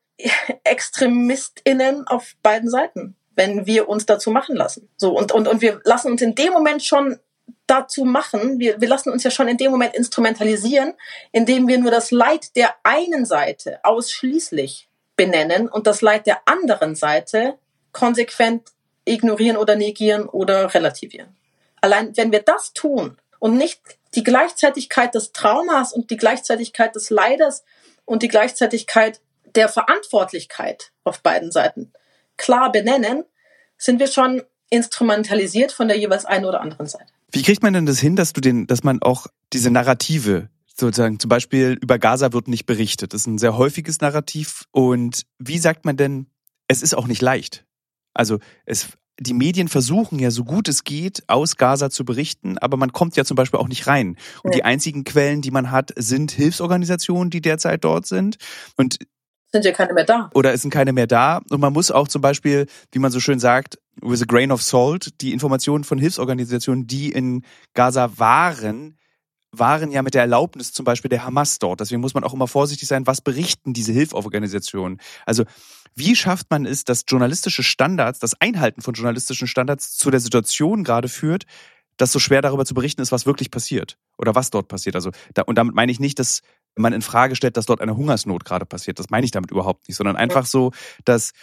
ExtremistInnen auf beiden Seiten, wenn wir uns dazu machen lassen. So, und, und, und wir lassen uns in dem Moment schon dazu machen, wir, wir lassen uns ja schon in dem Moment instrumentalisieren, indem wir nur das Leid der einen Seite ausschließlich benennen und das Leid der anderen Seite konsequent ignorieren oder negieren oder relativieren. Allein wenn wir das tun und nicht die Gleichzeitigkeit des Traumas und die Gleichzeitigkeit des Leides und die Gleichzeitigkeit der Verantwortlichkeit auf beiden Seiten klar benennen, sind wir schon instrumentalisiert von der jeweils einen oder anderen Seite. Wie kriegt man denn das hin, dass du den, dass man auch diese Narrative, sozusagen zum Beispiel über Gaza wird nicht berichtet, das ist ein sehr häufiges Narrativ, und wie sagt man denn, es ist auch nicht leicht. Also es, die Medien versuchen ja so gut es geht, aus Gaza zu berichten, aber man kommt ja zum Beispiel auch nicht rein. Und ja. die einzigen Quellen, die man hat, sind Hilfsorganisationen, die derzeit dort sind. Und sind ja keine mehr da. Oder es sind keine mehr da. Und man muss auch zum Beispiel, wie man so schön sagt, with a grain of salt, die Informationen von Hilfsorganisationen, die in Gaza waren, waren ja mit der Erlaubnis zum Beispiel der Hamas dort. Deswegen muss man auch immer vorsichtig sein, was berichten diese Hilfsorganisationen. Also wie schafft man es, dass journalistische Standards, das Einhalten von journalistischen Standards zu der Situation gerade führt, dass so schwer darüber zu berichten ist, was wirklich passiert oder was dort passiert. Also da, und damit meine ich nicht, dass man in Frage stellt, dass dort eine Hungersnot gerade passiert. Das meine ich damit überhaupt nicht, sondern einfach so, dass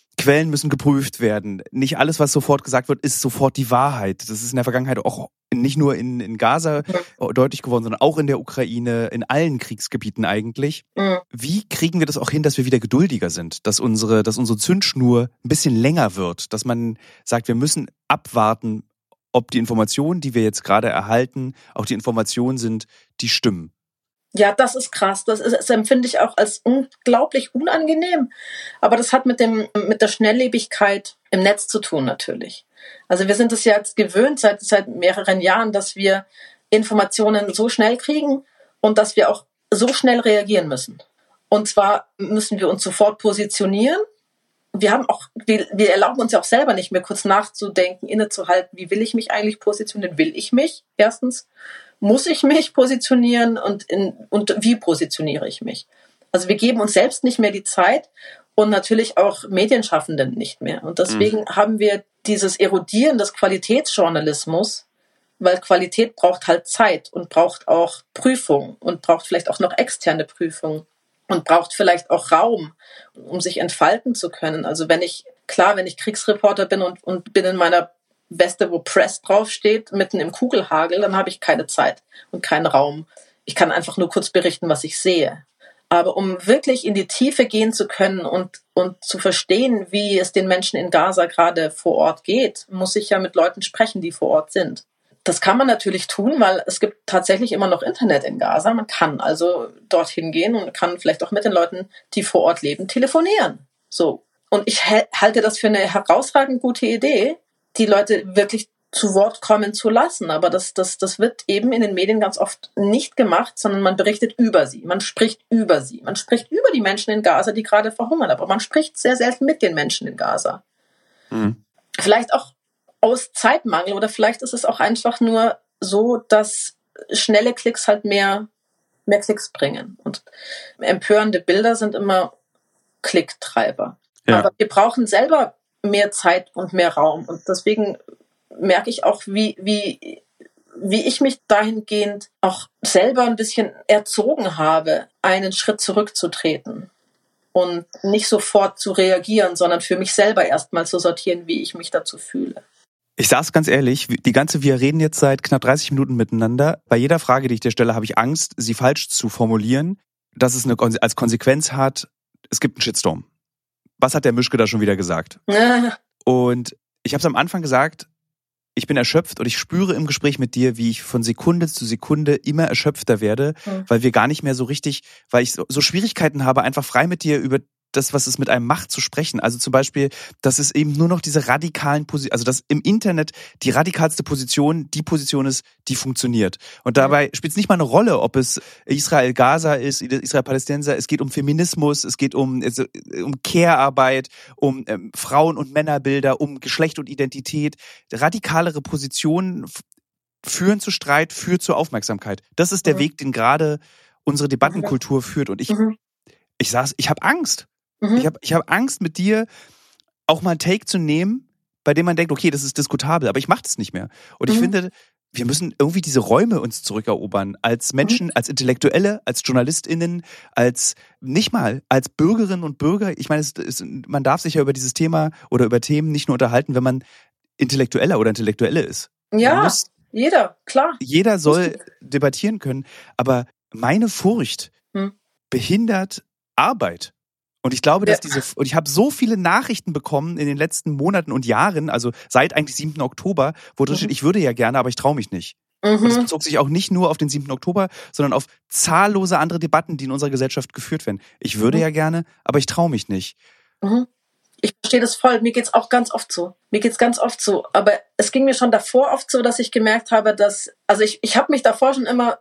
Quellen müssen geprüft werden. Nicht alles, was sofort gesagt wird, ist sofort die Wahrheit. Das ist in der Vergangenheit auch nicht nur in, in Gaza mhm. deutlich geworden, sondern auch in der Ukraine, in allen Kriegsgebieten eigentlich. Mhm. Wie kriegen wir das auch hin, dass wir wieder geduldiger sind? Dass unsere, dass unsere Zündschnur ein bisschen länger wird? Dass man sagt, wir müssen abwarten, ob die Informationen, die wir jetzt gerade erhalten, auch die Informationen sind, die stimmen. Ja, das ist krass. Das, ist, das empfinde ich auch als unglaublich unangenehm. Aber das hat mit dem mit der Schnelllebigkeit im Netz zu tun natürlich. Also wir sind es ja jetzt gewöhnt seit seit mehreren Jahren, dass wir Informationen so schnell kriegen und dass wir auch so schnell reagieren müssen. Und zwar müssen wir uns sofort positionieren. Wir haben auch, wir, wir erlauben uns ja auch selber nicht mehr kurz nachzudenken, innezuhalten. Wie will ich mich eigentlich positionieren? Will ich mich? Erstens. Muss ich mich positionieren und, in, und wie positioniere ich mich? Also wir geben uns selbst nicht mehr die Zeit und natürlich auch Medienschaffenden nicht mehr. Und deswegen mhm. haben wir dieses Erodieren des Qualitätsjournalismus, weil Qualität braucht halt Zeit und braucht auch Prüfung und braucht vielleicht auch noch externe Prüfung und braucht vielleicht auch Raum, um sich entfalten zu können. Also wenn ich, klar, wenn ich Kriegsreporter bin und, und bin in meiner Weste, wo Press draufsteht, mitten im Kugelhagel, dann habe ich keine Zeit und keinen Raum. Ich kann einfach nur kurz berichten, was ich sehe. Aber um wirklich in die Tiefe gehen zu können und, und zu verstehen, wie es den Menschen in Gaza gerade vor Ort geht, muss ich ja mit Leuten sprechen, die vor Ort sind. Das kann man natürlich tun, weil es gibt tatsächlich immer noch Internet in Gaza. Man kann also dorthin gehen und kann vielleicht auch mit den Leuten, die vor Ort leben, telefonieren. So. Und ich halte das für eine herausragend gute Idee, die Leute wirklich zu Wort kommen zu lassen. Aber das, das, das wird eben in den Medien ganz oft nicht gemacht, sondern man berichtet über sie. Man spricht über sie. Man spricht über die Menschen in Gaza, die gerade verhungern. Aber man spricht sehr selten mit den Menschen in Gaza. Mhm. Vielleicht auch aus Zeitmangel oder vielleicht ist es auch einfach nur so, dass schnelle Klicks halt mehr, mehr Klicks bringen. Und empörende Bilder sind immer Klicktreiber. Ja. Aber wir brauchen selber mehr Zeit und mehr Raum. Und deswegen merke ich auch, wie, wie, wie ich mich dahingehend auch selber ein bisschen erzogen habe, einen Schritt zurückzutreten und nicht sofort zu reagieren, sondern für mich selber erstmal zu sortieren, wie ich mich dazu fühle. Ich sag's ganz ehrlich, die ganze, wir reden jetzt seit knapp dreißig Minuten miteinander. Bei jeder Frage, die ich dir stelle, habe ich Angst, sie falsch zu formulieren, dass es eine, als Konsequenz hat, es gibt einen Shitstorm. Was hat der Mischke da schon wieder gesagt? Ja. Und ich habe es am Anfang gesagt, ich bin erschöpft und ich spüre im Gespräch mit dir, wie ich von Sekunde zu Sekunde immer erschöpfter werde, mhm. weil wir gar nicht mehr so richtig, weil ich so, so Schwierigkeiten habe, einfach frei mit dir über das, was es mit einem macht, zu sprechen. Also zum Beispiel, dass es eben nur noch diese radikalen Positionen, also dass im Internet die radikalste Position die Position ist, die funktioniert. Und dabei mhm. spielt es nicht mal eine Rolle, ob es Israel-Gaza ist, Israel-Palästinenser, es geht um Feminismus, es geht um, also, um Care-Arbeit, um ähm, Frauen- und Männerbilder, um Geschlecht und Identität. Radikalere Positionen f- führen zu Streit, führen zu Aufmerksamkeit. Das ist der mhm. Weg, den gerade unsere Debattenkultur führt. Und ich, mhm. ich saß, ich habe Angst. Mhm. Ich habe ich hab Angst, mit dir auch mal einen Take zu nehmen, bei dem man denkt, okay, das ist diskutabel, aber ich mache das nicht mehr. Und ich mhm. finde, wir müssen irgendwie diese Räume uns zurückerobern, als Menschen, mhm. als Intellektuelle, als JournalistInnen, als nicht mal, als Bürgerinnen und Bürger. Ich meine, es ist, man darf sich ja über dieses Thema oder über Themen nicht nur unterhalten, wenn man Intellektueller oder Intellektuelle ist. Ja, muss, jeder, klar. Jeder soll debattieren können, aber meine Furcht mhm. behindert Arbeit. Und ich glaube, dass ja. diese, und ich habe so viele Nachrichten bekommen in den letzten Monaten und Jahren, also seit eigentlich siebten Oktober, wo drin steht, mhm. ich würde ja gerne, aber ich traue mich nicht. Mhm. Und das bezog sich auch nicht nur auf den siebten Oktober, sondern auf zahllose andere Debatten, die in unserer Gesellschaft geführt werden. Ich würde mhm. ja gerne, aber ich traue mich nicht. Mhm. Ich verstehe das voll. Mir geht's auch ganz oft so. Mir geht's ganz oft so. Aber es ging mir schon davor oft so, dass ich gemerkt habe, dass, also ich, ich habe mich davor schon immer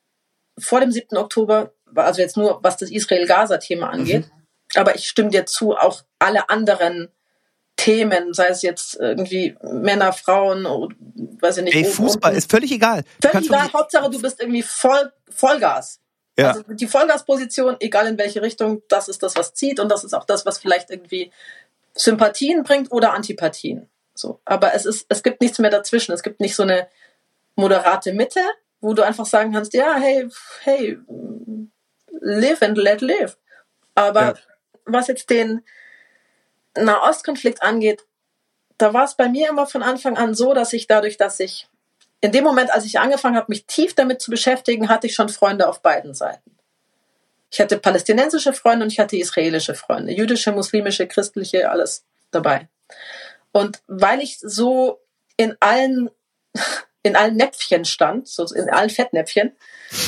vor dem siebten Oktober, also jetzt nur was das Israel-Gaza-Thema angeht, mhm. aber ich stimme dir zu, auch alle anderen Themen, sei es jetzt irgendwie Männer, Frauen, oder, weiß ich nicht. Ey, Fußball ist völlig egal. Völlig egal, Hauptsache du bist irgendwie voll, Vollgas. Ja. Also die Vollgasposition, egal in welche Richtung, das ist das, was zieht und das ist auch das, was vielleicht irgendwie Sympathien bringt oder Antipathien. So, aber es ist, es gibt nichts mehr dazwischen. Es gibt nicht so eine moderate Mitte, wo du einfach sagen kannst, ja, hey, hey, live and let live. Aber ja. was jetzt den, Nahostkonflikt angeht, da war es bei mir immer von Anfang an so, dass ich dadurch, dass ich in dem Moment, als ich angefangen habe, mich tief damit zu beschäftigen, hatte ich schon Freunde auf beiden Seiten. Ich hatte palästinensische Freunde und ich hatte israelische Freunde, jüdische, muslimische, christliche, alles dabei. Und weil ich so in allen, in allen Näpfchen stand, so in allen Fettnäpfchen,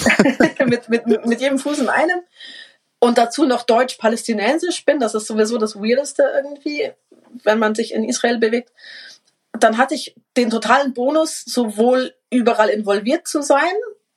mit, mit, mit jedem Fuß in einem, und dazu noch deutsch-palästinensisch bin, das ist sowieso das Weirdeste irgendwie, wenn man sich in Israel bewegt, dann hatte ich den totalen Bonus, sowohl überall involviert zu sein,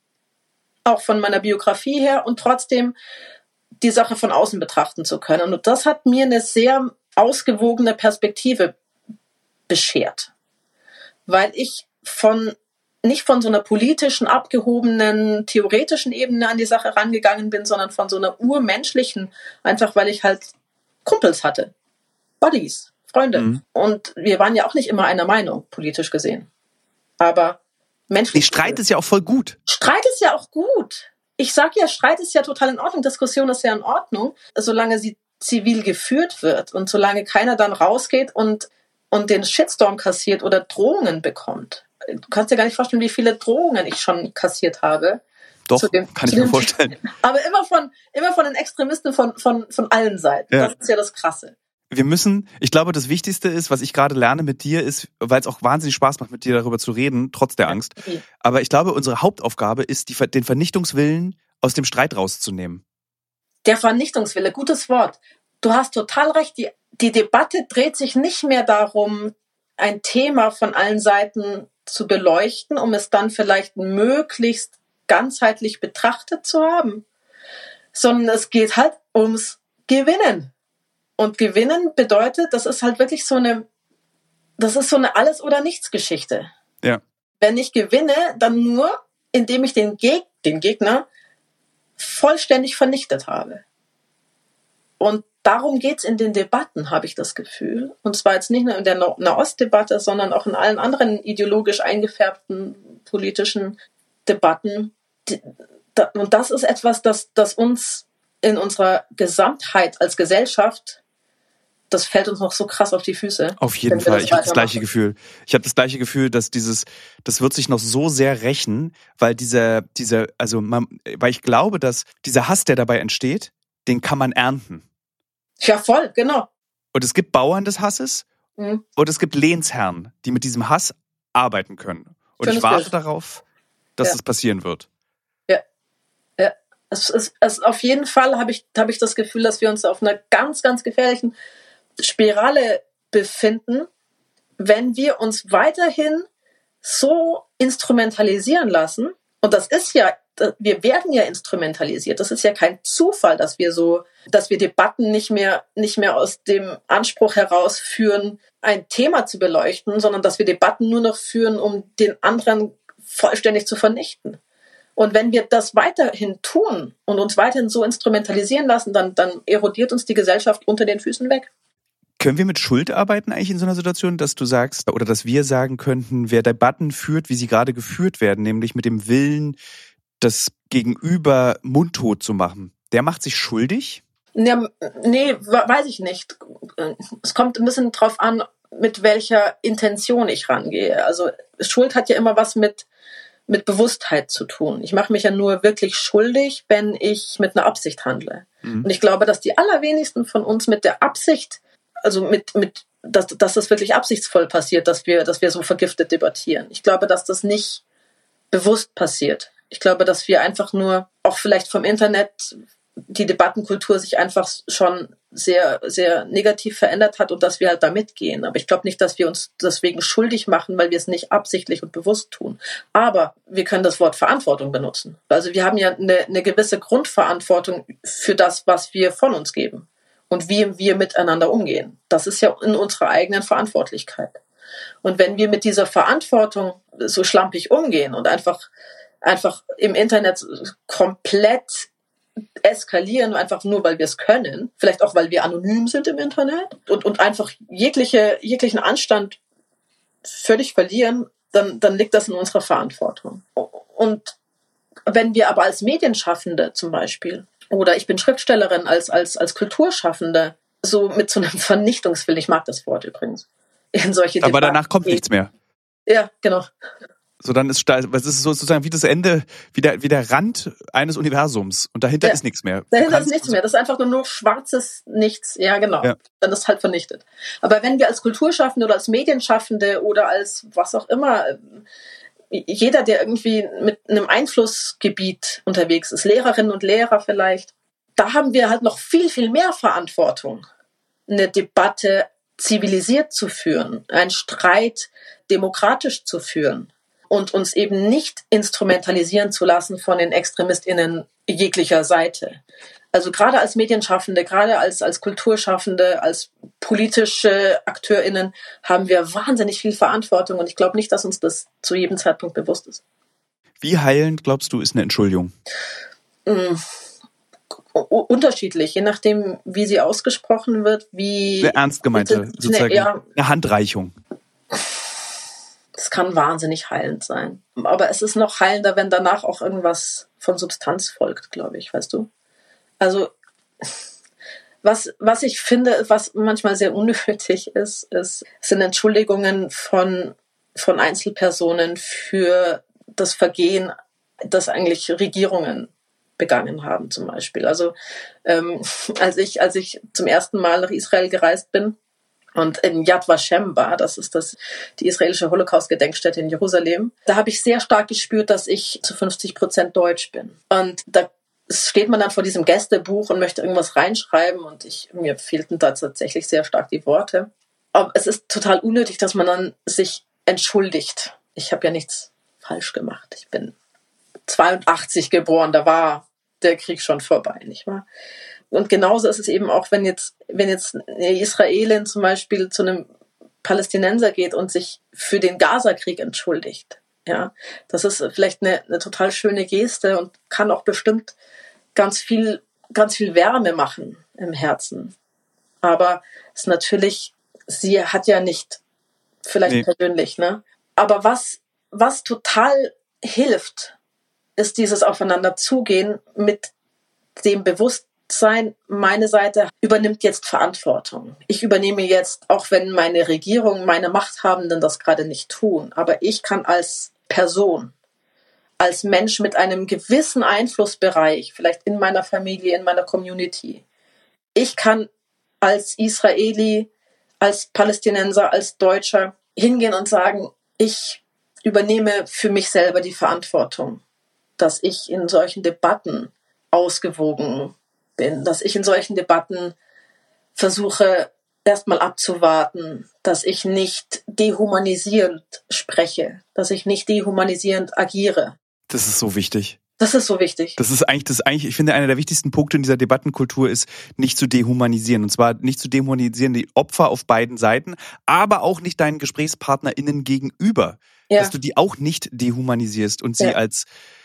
auch von meiner Biografie her, und trotzdem die Sache von außen betrachten zu können. Und das hat mir eine sehr ausgewogene Perspektive beschert, weil ich von nicht von so einer politischen, abgehobenen, theoretischen Ebene an die Sache rangegangen bin, sondern von so einer urmenschlichen, einfach weil ich halt Kumpels hatte, Buddies, Freunde. Mhm. Und wir waren ja auch nicht immer einer Meinung, politisch gesehen. Aber menschlich. Die Streit ist ja auch voll gut. Streit ist ja auch gut. Ich sag ja, Streit ist ja total in Ordnung, Diskussion ist ja in Ordnung, solange sie zivil geführt wird und solange keiner dann rausgeht und, und den Shitstorm kassiert oder Drohungen bekommt. Du kannst dir gar nicht vorstellen, wie viele Drohungen ich schon kassiert habe. Doch, dem, kann ich mir vorstellen. Aber immer von, immer von den Extremisten von, von, von allen Seiten. Ja. Das ist ja das Krasse. Wir müssen, ich glaube, das Wichtigste ist, was ich gerade lerne mit dir, ist, weil es auch wahnsinnig Spaß macht, mit dir darüber zu reden, trotz der Angst. Okay. Aber ich glaube, unsere Hauptaufgabe ist, die, den Vernichtungswillen aus dem Streit rauszunehmen. Der Vernichtungswille, gutes Wort. Du hast total recht. Die, die Debatte dreht sich nicht mehr darum, ein Thema von allen Seiten zu beleuchten, um es dann vielleicht möglichst ganzheitlich betrachtet zu haben, sondern es geht halt ums Gewinnen. Und Gewinnen bedeutet, das ist halt wirklich so eine, das ist so eine Alles-oder-Nichts-Geschichte. Ja. Wenn ich gewinne, dann nur, indem ich den, Geg- den Gegner vollständig vernichtet habe. Und darum geht's in den Debatten, habe ich das Gefühl. Und zwar jetzt nicht nur in der Nahostdebatte, sondern auch in allen anderen ideologisch eingefärbten politischen Debatten. Und das ist etwas, das, das uns in unserer Gesamtheit als Gesellschaft, das fällt uns noch so krass auf die Füße. Auf jeden Fall. Ich habe das gleiche Gefühl. Ich habe das gleiche Gefühl, dass dieses, das wird sich noch so sehr rächen, weil dieser, dieser, also man, weil ich glaube, dass dieser Hass, der dabei entsteht, den kann man ernten. Ja, voll, genau. Und es gibt Bauern des Hasses mhm. und es gibt Lehnsherren, die mit diesem Hass arbeiten können. Und Schönes ich warte Bild. darauf, dass ja. es passieren wird. Ja, ja. Es ist, es auf jeden Fall habe ich, habe ich das Gefühl, dass wir uns auf einer ganz, ganz gefährlichen Spirale befinden, wenn wir uns weiterhin so instrumentalisieren lassen. Und das ist ja, wir werden ja instrumentalisiert. Das ist ja kein Zufall, dass wir so, dass wir Debatten nicht mehr, nicht mehr aus dem Anspruch herausführen, ein Thema zu beleuchten, sondern dass wir Debatten nur noch führen, um den anderen vollständig zu vernichten. Und wenn wir das weiterhin tun und uns weiterhin so instrumentalisieren lassen, dann, dann erodiert uns die Gesellschaft unter den Füßen weg. Können wir mit Schuld arbeiten eigentlich in so einer Situation, dass du sagst, oder dass wir sagen könnten, wer Debatten führt, wie sie gerade geführt werden, nämlich mit dem Willen, das Gegenüber mundtot zu machen, der macht sich schuldig? Ja, nee, weiß ich nicht. Es kommt ein bisschen drauf an, mit welcher Intention ich rangehe. Also Schuld hat ja immer was mit, mit Bewusstheit zu tun. Ich mache mich ja nur wirklich schuldig, wenn ich mit einer Absicht handle. Mhm. Und ich glaube, dass die allerwenigsten von uns mit der Absicht, also mit, mit, dass, dass das wirklich absichtsvoll passiert, dass wir, dass wir so vergiftet debattieren. Ich glaube, dass das nicht bewusst passiert. Ich glaube, dass wir einfach nur, auch vielleicht vom Internet, die Debattenkultur sich einfach schon sehr, sehr negativ verändert hat und dass wir halt da mitgehen. Aber ich glaube nicht, dass wir uns deswegen schuldig machen, weil wir es nicht absichtlich und bewusst tun. Aber wir können das Wort Verantwortung benutzen. Also wir haben ja eine, eine gewisse Grundverantwortung für das, was wir von uns geben und wie wir miteinander umgehen. Das ist ja in unserer eigenen Verantwortlichkeit. Und wenn wir mit dieser Verantwortung so schlampig umgehen und einfach, einfach im Internet komplett eskalieren, einfach nur, weil wir es können, vielleicht auch, weil wir anonym sind im Internet und, und einfach jegliche, jeglichen Anstand völlig verlieren, dann, dann liegt das in unserer Verantwortung. Und wenn wir aber als Medienschaffende zum Beispiel, oder ich bin Schriftstellerin als, als, als Kulturschaffende, so mit so einem Vernichtungswillen, ich mag das Wort übrigens, in solche Aber Debatten danach kommt geht. nichts mehr. Ja, genau. So, dann ist es ist sozusagen wie das Ende, wie der, wie der Rand eines Universums. Und dahinter Ja. ist nichts mehr. Du Dahinter ist kannst- nichts mehr. Das ist einfach nur, nur schwarzes Nichts. Ja, genau. Ja. Dann ist halt vernichtet. Aber wenn wir als Kulturschaffende oder als Medienschaffende oder als was auch immer, jeder, der irgendwie mit einem Einflussgebiet unterwegs ist, Lehrerinnen und Lehrer vielleicht, da haben wir halt noch viel, viel mehr Verantwortung, eine Debatte zivilisiert zu führen, einen Streit demokratisch zu führen und uns eben nicht instrumentalisieren zu lassen von den ExtremistInnen jeglicher Seite. Also gerade als Medienschaffende, gerade als, als Kulturschaffende, als politische AkteurInnen haben wir wahnsinnig viel Verantwortung und ich glaube nicht, dass uns das zu jedem Zeitpunkt bewusst ist. Wie heilend, glaubst du, ist eine Entschuldigung? Mm. Unterschiedlich, je nachdem, wie sie ausgesprochen wird, wie... Eine ernst gemeinte, Ne, sozusagen ja. eine Handreichung. Das kann wahnsinnig heilend sein. Aber es ist noch heilender, wenn danach auch irgendwas von Substanz folgt, glaube ich, weißt du? Also, was, was ich finde, was manchmal sehr unnötig ist, ist sind Entschuldigungen von, von Einzelpersonen für das Vergehen, das eigentlich Regierungen begangen haben, zum Beispiel. Also, ähm, als ich, als ich zum ersten Mal nach Israel gereist bin, und in Yad Vashem war, das ist das, die israelische Holocaust-Gedenkstätte in Jerusalem, da habe ich sehr stark gespürt, dass ich zu fünfzig Prozent deutsch bin. Und da steht man dann vor diesem Gästebuch und möchte irgendwas reinschreiben und ich, mir fehlten da tatsächlich sehr stark die Worte. Aber es ist total unnötig, dass man dann sich entschuldigt. Ich habe ja nichts falsch gemacht. Ich bin zweiundachtzig geboren, da war der Krieg schon vorbei, nicht wahr? Und genauso ist es eben auch, wenn jetzt, wenn jetzt eine Israelin zum Beispiel zu einem Palästinenser geht und sich für den Gaza-Krieg entschuldigt. Ja, das ist vielleicht eine, eine total schöne Geste und kann auch bestimmt ganz viel, ganz viel Wärme machen im Herzen. Aber es ist natürlich, sie hat ja nicht, vielleicht nee. persönlich, ne? Aber was, was total hilft, ist dieses Aufeinanderzugehen mit dem Bewusstsein, meine Seite übernimmt jetzt Verantwortung. Ich übernehme jetzt, auch wenn meine Regierung, meine Machthabenden das gerade nicht tun, aber ich kann als Person, als Mensch mit einem gewissen Einflussbereich, vielleicht in meiner Familie, in meiner Community, ich kann als Israeli, als Palästinenser, als Deutscher hingehen und sagen, ich übernehme für mich selber die Verantwortung, dass ich in solchen Debatten ausgewogen bin, dass ich in solchen Debatten versuche, erstmal abzuwarten, dass ich nicht dehumanisierend spreche, dass ich nicht dehumanisierend agiere. Das ist so wichtig. Das ist so wichtig. Das ist eigentlich, das ist eigentlich, ich finde, einer der wichtigsten Punkte in dieser Debattenkultur ist, nicht zu dehumanisieren. Und zwar nicht zu dehumanisieren die Opfer auf beiden Seiten, aber auch nicht deinen GesprächspartnerInnen gegenüber. Ja. Dass du die auch nicht dehumanisierst und sie ja. als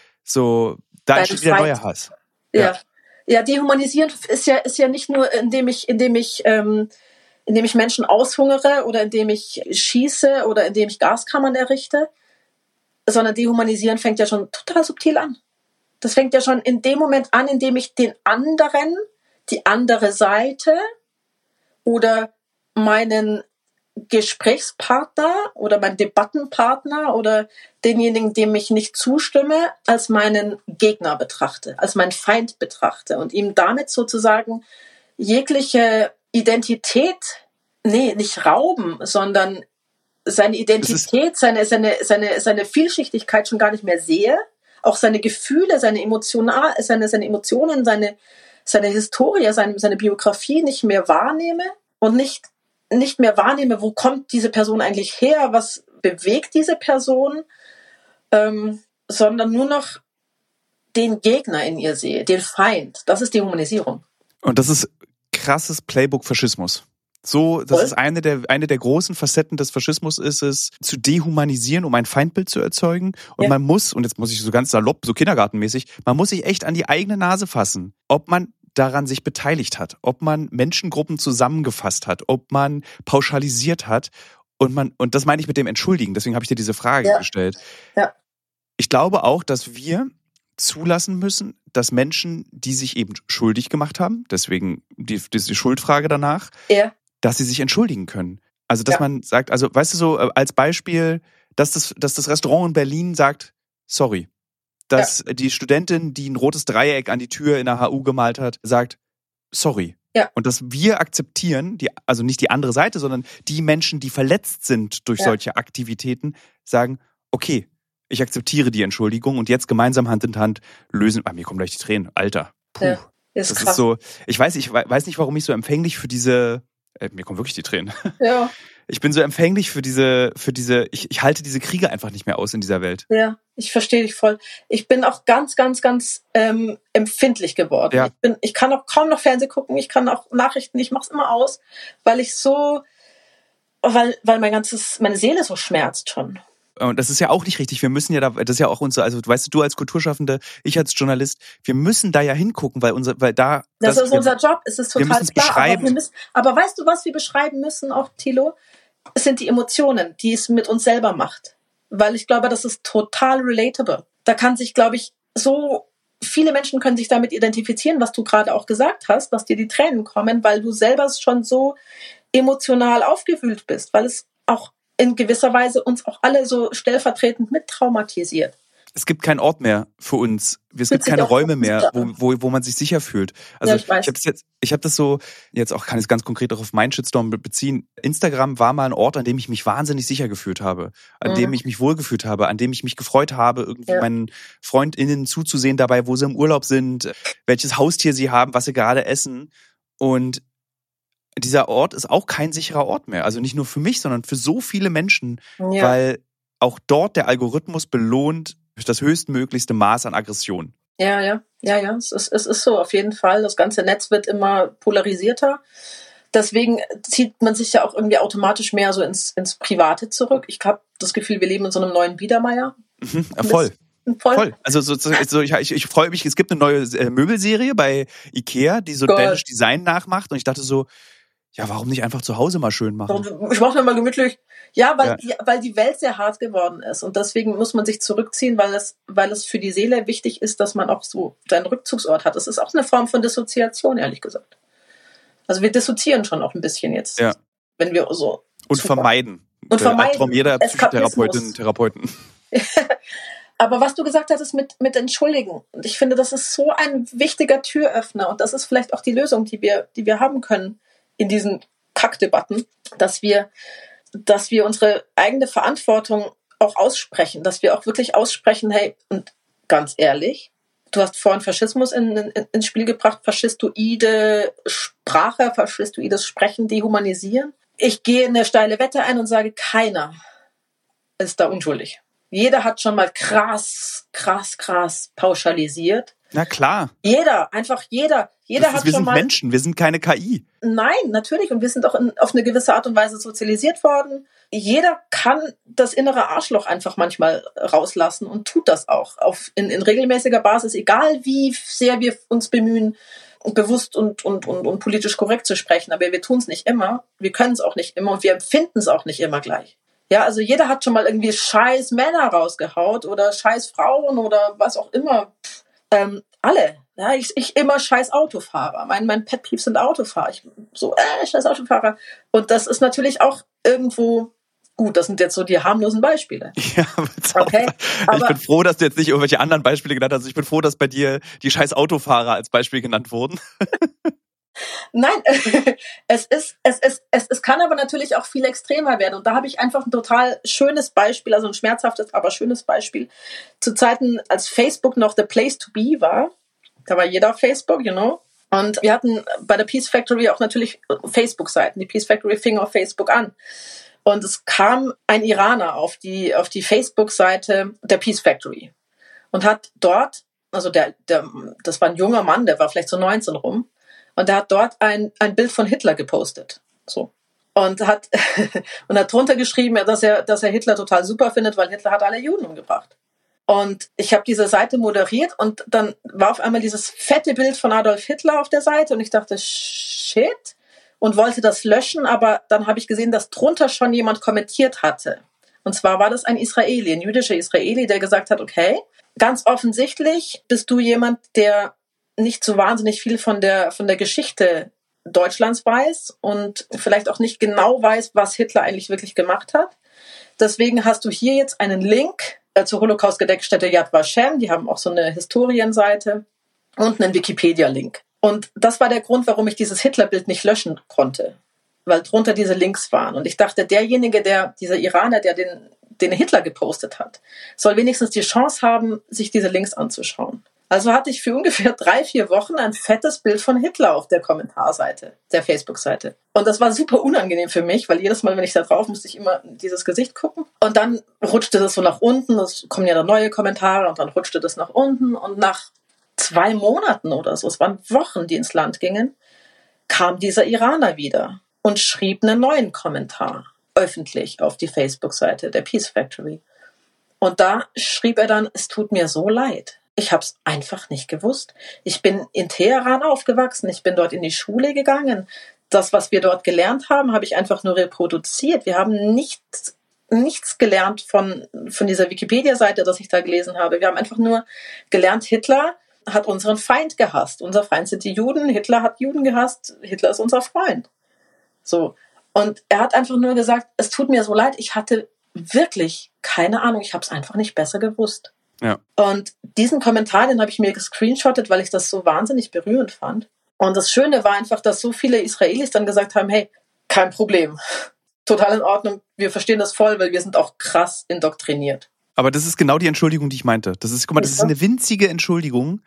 so, da entsteht wieder neuer Hass. Ja. ja. Ja, dehumanisieren ist ja, ist ja nicht nur, indem ich, indem ich, ähm, indem ich Menschen aushungere oder indem ich schieße oder indem ich Gaskammern errichte, sondern dehumanisieren fängt ja schon total subtil an. Das fängt ja schon in dem Moment an, in dem ich den anderen, die andere Seite oder meinen Gesprächspartner oder meinen Debattenpartner oder denjenigen, dem ich nicht zustimme, als meinen Gegner betrachte, als meinen Feind betrachte und ihm damit sozusagen jegliche Identität, nee, nicht rauben, sondern seine Identität, seine, seine, seine, seine Vielschichtigkeit schon gar nicht mehr sehe, auch seine Gefühle, seine Emotional, seine, seine Emotionen, seine, seine Historie, seine, seine Biografie nicht mehr wahrnehme und nicht nicht mehr wahrnehme, wo kommt diese Person eigentlich her, was bewegt diese Person, ähm, sondern nur noch den Gegner in ihr sehe, den Feind. Das ist Dehumanisierung. Und das ist krasses Playbook-Faschismus. So, das Voll? ist eine der, eine der großen Facetten des Faschismus, ist es, zu dehumanisieren, um ein Feindbild zu erzeugen. Und ja. man muss, und jetzt muss ich so ganz salopp, so kindergartenmäßig, man muss sich echt an die eigene Nase fassen, ob man daran sich beteiligt hat, ob man Menschengruppen zusammengefasst hat, ob man pauschalisiert hat und man, und das meine ich mit dem Entschuldigen, deswegen habe ich dir diese Frage ja. gestellt. Ja. Ich glaube auch, dass wir zulassen müssen, dass Menschen, die sich eben schuldig gemacht haben, deswegen die, die Schuldfrage danach, ja. dass sie sich entschuldigen können. Also, dass ja. man sagt, also, weißt du, so als Beispiel, dass das, dass das Restaurant in Berlin sagt, sorry. Dass ja. die Studentin, die ein rotes Dreieck an die Tür in der H U gemalt hat, sagt, sorry. Ja. Und dass wir akzeptieren, die, also nicht die andere Seite, sondern die Menschen, die verletzt sind durch ja. solche Aktivitäten, sagen, okay, ich akzeptiere die Entschuldigung und jetzt gemeinsam Hand in Hand lösen. Ah, mir kommen gleich die Tränen. Alter. Puh. Ja, ist das krass. ist so, ich weiß, ich weiß nicht, warum ich so empfänglich für diese, äh, mir kommen wirklich die Tränen. Ja. Ich bin so empfänglich für diese, für diese, ich, ich halte diese Kriege einfach nicht mehr aus in dieser Welt. Ja, ich verstehe dich voll. Ich bin auch ganz, ganz, ganz ähm, empfindlich geworden. Ja. Ich bin, ich kann auch kaum noch Fernsehen gucken, ich kann auch Nachrichten, ich mach's immer aus, weil ich so, weil, weil mein ganzes, meine Seele so schmerzt schon. Und das ist ja auch nicht richtig. Wir müssen ja da, das ist ja auch unser, also weißt du, du als Kulturschaffende, ich als Journalist, wir müssen da ja hingucken, weil unser, weil da. Das, das ist wir, unser Job, es ist total wir müssen es klar. beschreiben. Aber, wir müssen, aber weißt du, was wir beschreiben müssen auch, Thilo? Es sind die Emotionen, die es mit uns selber macht. Weil ich glaube, das ist total relatable. Da kann sich, glaube ich, so viele Menschen können sich damit identifizieren, was du gerade auch gesagt hast, dass dir die Tränen kommen, weil du selber schon so emotional aufgewühlt bist, weil es auch in gewisser Weise uns auch alle so stellvertretend mit traumatisiert. Es gibt keinen Ort mehr für uns. Es gibt keine Räume mehr, wo, wo, wo man sich sicher fühlt. Also ja, ich weiß. ich habe das jetzt, ich habe das so, jetzt auch kann ich es ganz konkret auch auf meinen Shitstorm beziehen. Instagram war mal ein Ort, an dem ich mich wahnsinnig sicher gefühlt habe, an mhm. dem ich mich wohlgefühlt habe, an dem ich mich gefreut habe, irgendwie ja. meinen FreundInnen zuzusehen dabei, wo sie im Urlaub sind, welches Haustier sie haben, was sie gerade essen. Und dieser Ort ist auch kein sicherer Ort mehr. Also nicht nur für mich, sondern für so viele Menschen, ja. weil auch dort der Algorithmus belohnt das höchstmöglichste Maß an Aggression. Ja, ja, ja, ja. Es ist, es ist so, auf jeden Fall. Das ganze Netz wird immer polarisierter. Deswegen zieht man sich ja auch irgendwie automatisch mehr so ins, ins Private zurück. Ich habe das Gefühl, wir leben in so einem neuen Biedermeier. Mhm, voll. Voll. Voll. Also so, so, ich, ich, ich freue mich, es gibt eine neue äh, Möbelserie bei Ikea, die so Danish Design nachmacht. Und ich dachte so, ja, warum nicht einfach zu Hause mal schön machen? Ich mache mir mal gemütlich. Ja, weil, Ja. Die, weil die Welt sehr hart geworden ist. Und deswegen muss man sich zurückziehen, weil es, weil es für die Seele wichtig ist, dass man auch so seinen Rückzugsort hat. Das ist auch eine Form von Dissoziation, ehrlich gesagt. Also wir dissoziieren schon auch ein bisschen jetzt. Ja. Wenn wir so. Und vermeiden. Und vermeiden. Albtraum jeder Psychotherapeutin, Therapeuten. Aber was du gesagt hast, ist mit, mit Entschuldigen. Und ich finde, das ist so ein wichtiger Türöffner. Und das ist vielleicht auch die Lösung, die wir, die wir haben können in diesen Kackdebatten, dass wir, dass wir unsere eigene Verantwortung auch aussprechen, dass wir auch wirklich aussprechen, hey, und ganz ehrlich, du hast vorhin Faschismus in, in, ins Spiel gebracht, faschistoide Sprache, faschistoides Sprechen, dehumanisieren. Ich gehe eine steile Wette ein und sage, keiner ist da unschuldig. Jeder hat schon mal krass, krass, krass pauschalisiert. Na klar. Jeder, einfach jeder. Jeder ist, hat wir schon sind mal. Menschen, wir sind keine K I. Nein, natürlich. Und wir sind auch in, auf eine gewisse Art und Weise sozialisiert worden. Jeder kann das innere Arschloch einfach manchmal rauslassen und tut das auch auf, in, in regelmäßiger Basis, egal wie sehr wir uns bemühen, bewusst und, und, und, und politisch korrekt zu sprechen. Aber wir tun es nicht immer. Wir können es auch nicht immer und wir empfinden es auch nicht immer gleich. Ja, also jeder hat schon mal irgendwie scheiß Männer rausgehaut oder scheiß Frauen oder was auch immer. Ähm, alle. Ja, ich, ich immer scheiß Autofahrer. Mein, mein Pet Peeve sind Autofahrer. Ich, so, äh, scheiß Autofahrer. Und das ist natürlich auch irgendwo gut. Das sind jetzt so die harmlosen Beispiele. Ja, okay, aber ich bin froh, dass du jetzt nicht irgendwelche anderen Beispiele genannt hast. Ich bin froh, dass bei dir die scheiß Autofahrer als Beispiel genannt wurden. Nein, es ist, es ist, es, es kann aber natürlich auch viel extremer werden. Und da habe ich einfach ein total schönes Beispiel, also ein schmerzhaftes, aber schönes Beispiel. Zu Zeiten, als Facebook noch the place to be war, da war jeder auf Facebook, you know. Und wir hatten bei der Peace Factory auch natürlich Facebook-Seiten. Die Peace Factory fing auf Facebook an. Und es kam ein Iraner auf die, auf die Facebook-Seite der Peace Factory und hat dort, also der, der, das war ein junger Mann, der war vielleicht so neunzehn rum, und er hat dort ein, ein Bild von Hitler gepostet. So. Und hat, und hat drunter geschrieben, dass er, dass er Hitler total super findet, weil Hitler hat alle Juden umgebracht. Und ich habe diese Seite moderiert und dann war auf einmal dieses fette Bild von Adolf Hitler auf der Seite und ich dachte, shit, und wollte das löschen, aber dann habe ich gesehen, dass drunter schon jemand kommentiert hatte. Und zwar war das ein Israeli, ein jüdischer Israeli, der gesagt hat, okay, ganz offensichtlich bist du jemand, der nicht so wahnsinnig viel von der, von der Geschichte Deutschlands weiß und vielleicht auch nicht genau weiß, was Hitler eigentlich wirklich gemacht hat. Deswegen hast du hier jetzt einen Link äh, zur Holocaust-Gedenkstätte Yad Vashem. Die haben auch so eine Historienseite und einen Wikipedia-Link. Und das war der Grund, warum ich dieses Hitler-Bild nicht löschen konnte, weil drunter diese Links waren. Und ich dachte, derjenige, der, dieser Iraner, der den, den Hitler gepostet hat, soll wenigstens die Chance haben, sich diese Links anzuschauen. Also hatte ich für ungefähr drei, vier Wochen ein fettes Bild von Hitler auf der Kommentarseite, der Facebook-Seite. Und das war super unangenehm für mich, weil jedes Mal, wenn ich da drauf, musste ich immer dieses Gesicht gucken. Und dann rutschte das so nach unten, es kommen ja dann neue Kommentare und dann rutschte das nach unten. Und nach zwei Monaten oder so, es waren Wochen, die ins Land gingen, kam dieser Iraner wieder und schrieb einen neuen Kommentar öffentlich auf die Facebook-Seite der Peace Factory. Und da schrieb er dann, es tut mir so leid. Ich habe es einfach nicht gewusst. Ich bin in Teheran aufgewachsen, ich bin dort in die Schule gegangen. Das, was wir dort gelernt haben, habe ich einfach nur reproduziert. Wir haben nichts, nichts gelernt von, von dieser Wikipedia-Seite, das ich da gelesen habe. Wir haben einfach nur gelernt, Hitler hat unseren Feind gehasst. Unser Feind sind die Juden, Hitler hat Juden gehasst, Hitler ist unser Freund. So. Und er hat einfach nur gesagt, es tut mir so leid, ich hatte wirklich keine Ahnung, ich habe es einfach nicht besser gewusst. Ja. Und diesen Kommentar, den habe ich mir gescreenshottet, weil ich das so wahnsinnig berührend fand. Und das Schöne war einfach, dass so viele Israelis dann gesagt haben, hey, kein Problem, total in Ordnung, wir verstehen das voll, weil wir sind auch krass indoktriniert. Aber das ist genau die Entschuldigung, die ich meinte. Das ist, guck mal, das ist eine winzige Entschuldigung,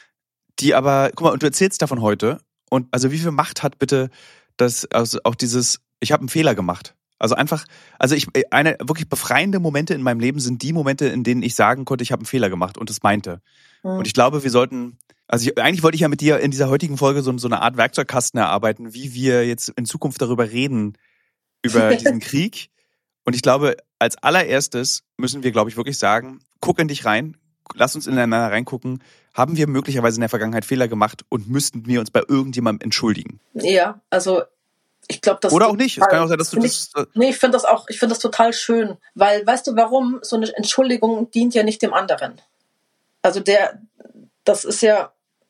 die aber, guck mal, und du erzählst davon heute. Und also wie viel Macht hat bitte das, also auch dieses, ich habe einen Fehler gemacht. Also einfach, also ich, eine wirklich befreiende Momente in meinem Leben sind die Momente, in denen ich sagen konnte, ich habe einen Fehler gemacht und es meinte. Mhm. Und ich glaube, wir sollten, also ich, eigentlich wollte ich ja mit dir in dieser heutigen Folge so, so eine Art Werkzeugkasten erarbeiten, wie wir jetzt in Zukunft darüber reden, über diesen Krieg. Und ich glaube, als allererstes müssen wir, glaube ich, wirklich sagen, guck in dich rein, lass uns ineinander reingucken. Haben wir möglicherweise in der Vergangenheit Fehler gemacht und müssten wir uns bei irgendjemandem entschuldigen? Ja, also ich glaube, das oder auch nicht. Es kann auch sein, dass du das. Ich, nee, ich finde das auch. Ich finde das total schön, weil weißt du, warum? So eine Entschuldigung dient ja nicht dem anderen. Also der, das ist ja,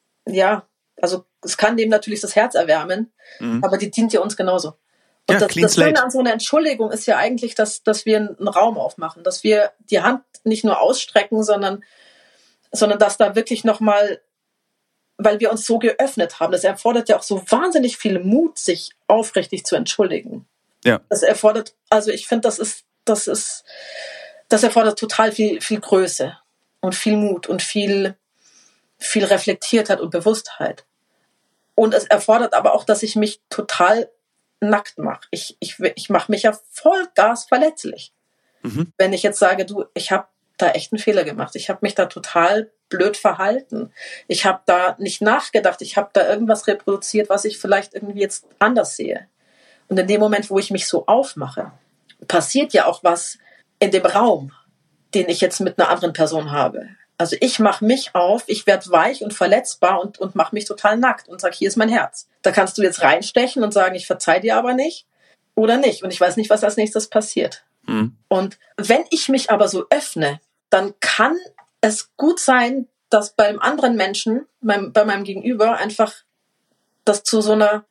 ja, also es kann dem natürlich das Herz erwärmen, mhm. aber die dient ja uns genauso. Und ja, das, das Schöne an so einer Entschuldigung ist ja eigentlich, dass dass wir einen Raum aufmachen, dass wir die Hand nicht nur ausstrecken, sondern sondern dass da wirklich noch mal, weil wir uns so geöffnet haben. Das erfordert ja auch so wahnsinnig viel Mut, sich aufrichtig zu entschuldigen. Ja. Das erfordert, also ich finde, das ist, das ist, das erfordert total viel, viel Größe und viel Mut und viel, viel Reflektiertheit und Bewusstheit. Und es erfordert aber auch, dass ich mich total nackt mache. Ich, ich, ich mache mich ja Vollgas verletzlich. Mhm. Wenn ich jetzt sage, du, ich habe da echt einen Fehler gemacht. Ich habe mich da total blöd verhalten. Ich habe da nicht nachgedacht. Ich habe da irgendwas reproduziert, was ich vielleicht irgendwie jetzt anders sehe. Und in dem Moment, wo ich mich so aufmache, passiert ja auch was in dem Raum, den ich jetzt mit einer anderen Person habe. Also ich mache mich auf, ich werde weich und verletzbar und, und mache mich total nackt und sage, hier ist mein Herz. Da kannst du jetzt reinstechen und sagen, ich verzeih dir aber nicht oder nicht. Und ich weiß nicht, was als nächstes passiert. Mhm. Und wenn ich mich aber so öffne, dann kann es gut sein, dass beim anderen Menschen, beim, bei meinem Gegenüber einfach das zu so einer,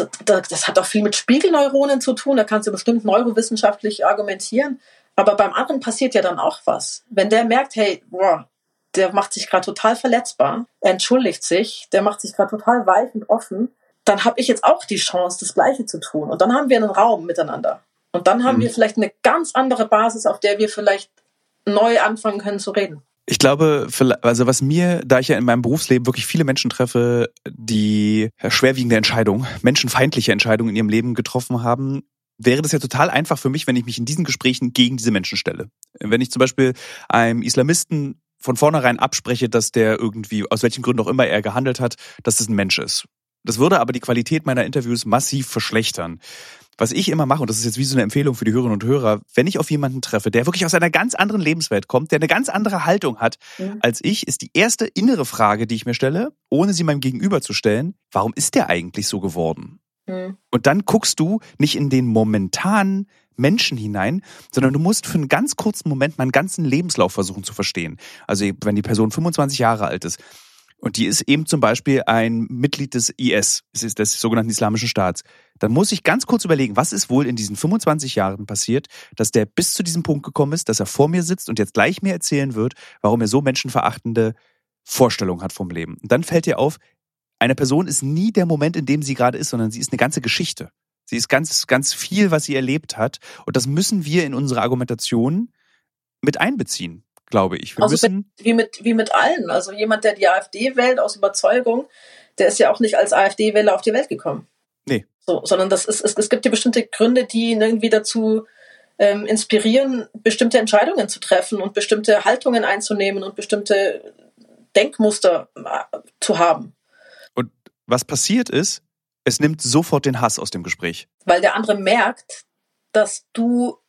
das hat auch viel mit Spiegelneuronen zu tun, da kannst du bestimmt neurowissenschaftlich argumentieren, aber beim anderen passiert ja dann auch was. Wenn der merkt, hey, boah, der macht sich gerade total verletzbar, er entschuldigt sich, der macht sich gerade total weich und offen, dann habe ich jetzt auch die Chance, das Gleiche zu tun. Und dann haben wir einen Raum miteinander. Und dann haben mhm. wir vielleicht eine ganz andere Basis, auf der wir vielleicht neu anfangen können zu reden. Ich glaube, also was mir, da ich ja in meinem Berufsleben wirklich viele Menschen treffe, die schwerwiegende Entscheidungen, menschenfeindliche Entscheidungen in ihrem Leben getroffen haben, wäre das ja total einfach für mich, wenn ich mich in diesen Gesprächen gegen diese Menschen stelle. Wenn ich zum Beispiel einem Islamisten von vornherein abspreche, dass der irgendwie, aus welchen Gründen auch immer er gehandelt hat, dass das ein Mensch ist. Das würde aber die Qualität meiner Interviews massiv verschlechtern. Was ich immer mache, und das ist jetzt wie so eine Empfehlung für die Hörerinnen und Hörer, wenn ich auf jemanden treffe, der wirklich aus einer ganz anderen Lebenswelt kommt, der eine ganz andere Haltung hat ja. als ich, ist die erste innere Frage, die ich mir stelle, ohne sie meinem Gegenüber zu stellen, warum ist der eigentlich so geworden? Ja. Und dann guckst du nicht in den momentanen Menschen hinein, sondern du musst für einen ganz kurzen Moment meinen ganzen Lebenslauf versuchen zu verstehen. Also wenn die Person fünfundzwanzig Jahre alt ist und die ist eben zum Beispiel ein Mitglied des I S, des sogenannten Islamischen Staats, dann muss ich ganz kurz überlegen, was ist wohl in diesen fünfundzwanzig Jahren passiert, dass der bis zu diesem Punkt gekommen ist, dass er vor mir sitzt und jetzt gleich mir erzählen wird, warum er so menschenverachtende Vorstellungen hat vom Leben. Und dann fällt dir auf, eine Person ist nie der Moment, in dem sie gerade ist, sondern sie ist eine ganze Geschichte. Sie ist ganz, ganz viel, was sie erlebt hat. Und das müssen wir in unsere Argumentation mit einbeziehen, glaube ich. Wir also müssen mit, wie, mit, wie mit allen. Also jemand, der die AfD wählt aus Überzeugung, der ist ja auch nicht als AfD-Wähler auf die Welt gekommen. Nee. So, sondern das ist, es, es gibt ja bestimmte Gründe, die ihn irgendwie dazu ähm, inspirieren, bestimmte Entscheidungen zu treffen und bestimmte Haltungen einzunehmen und bestimmte Denkmuster äh, zu haben. Und was passiert ist, es nimmt sofort den Hass aus dem Gespräch. Weil der andere merkt, dass du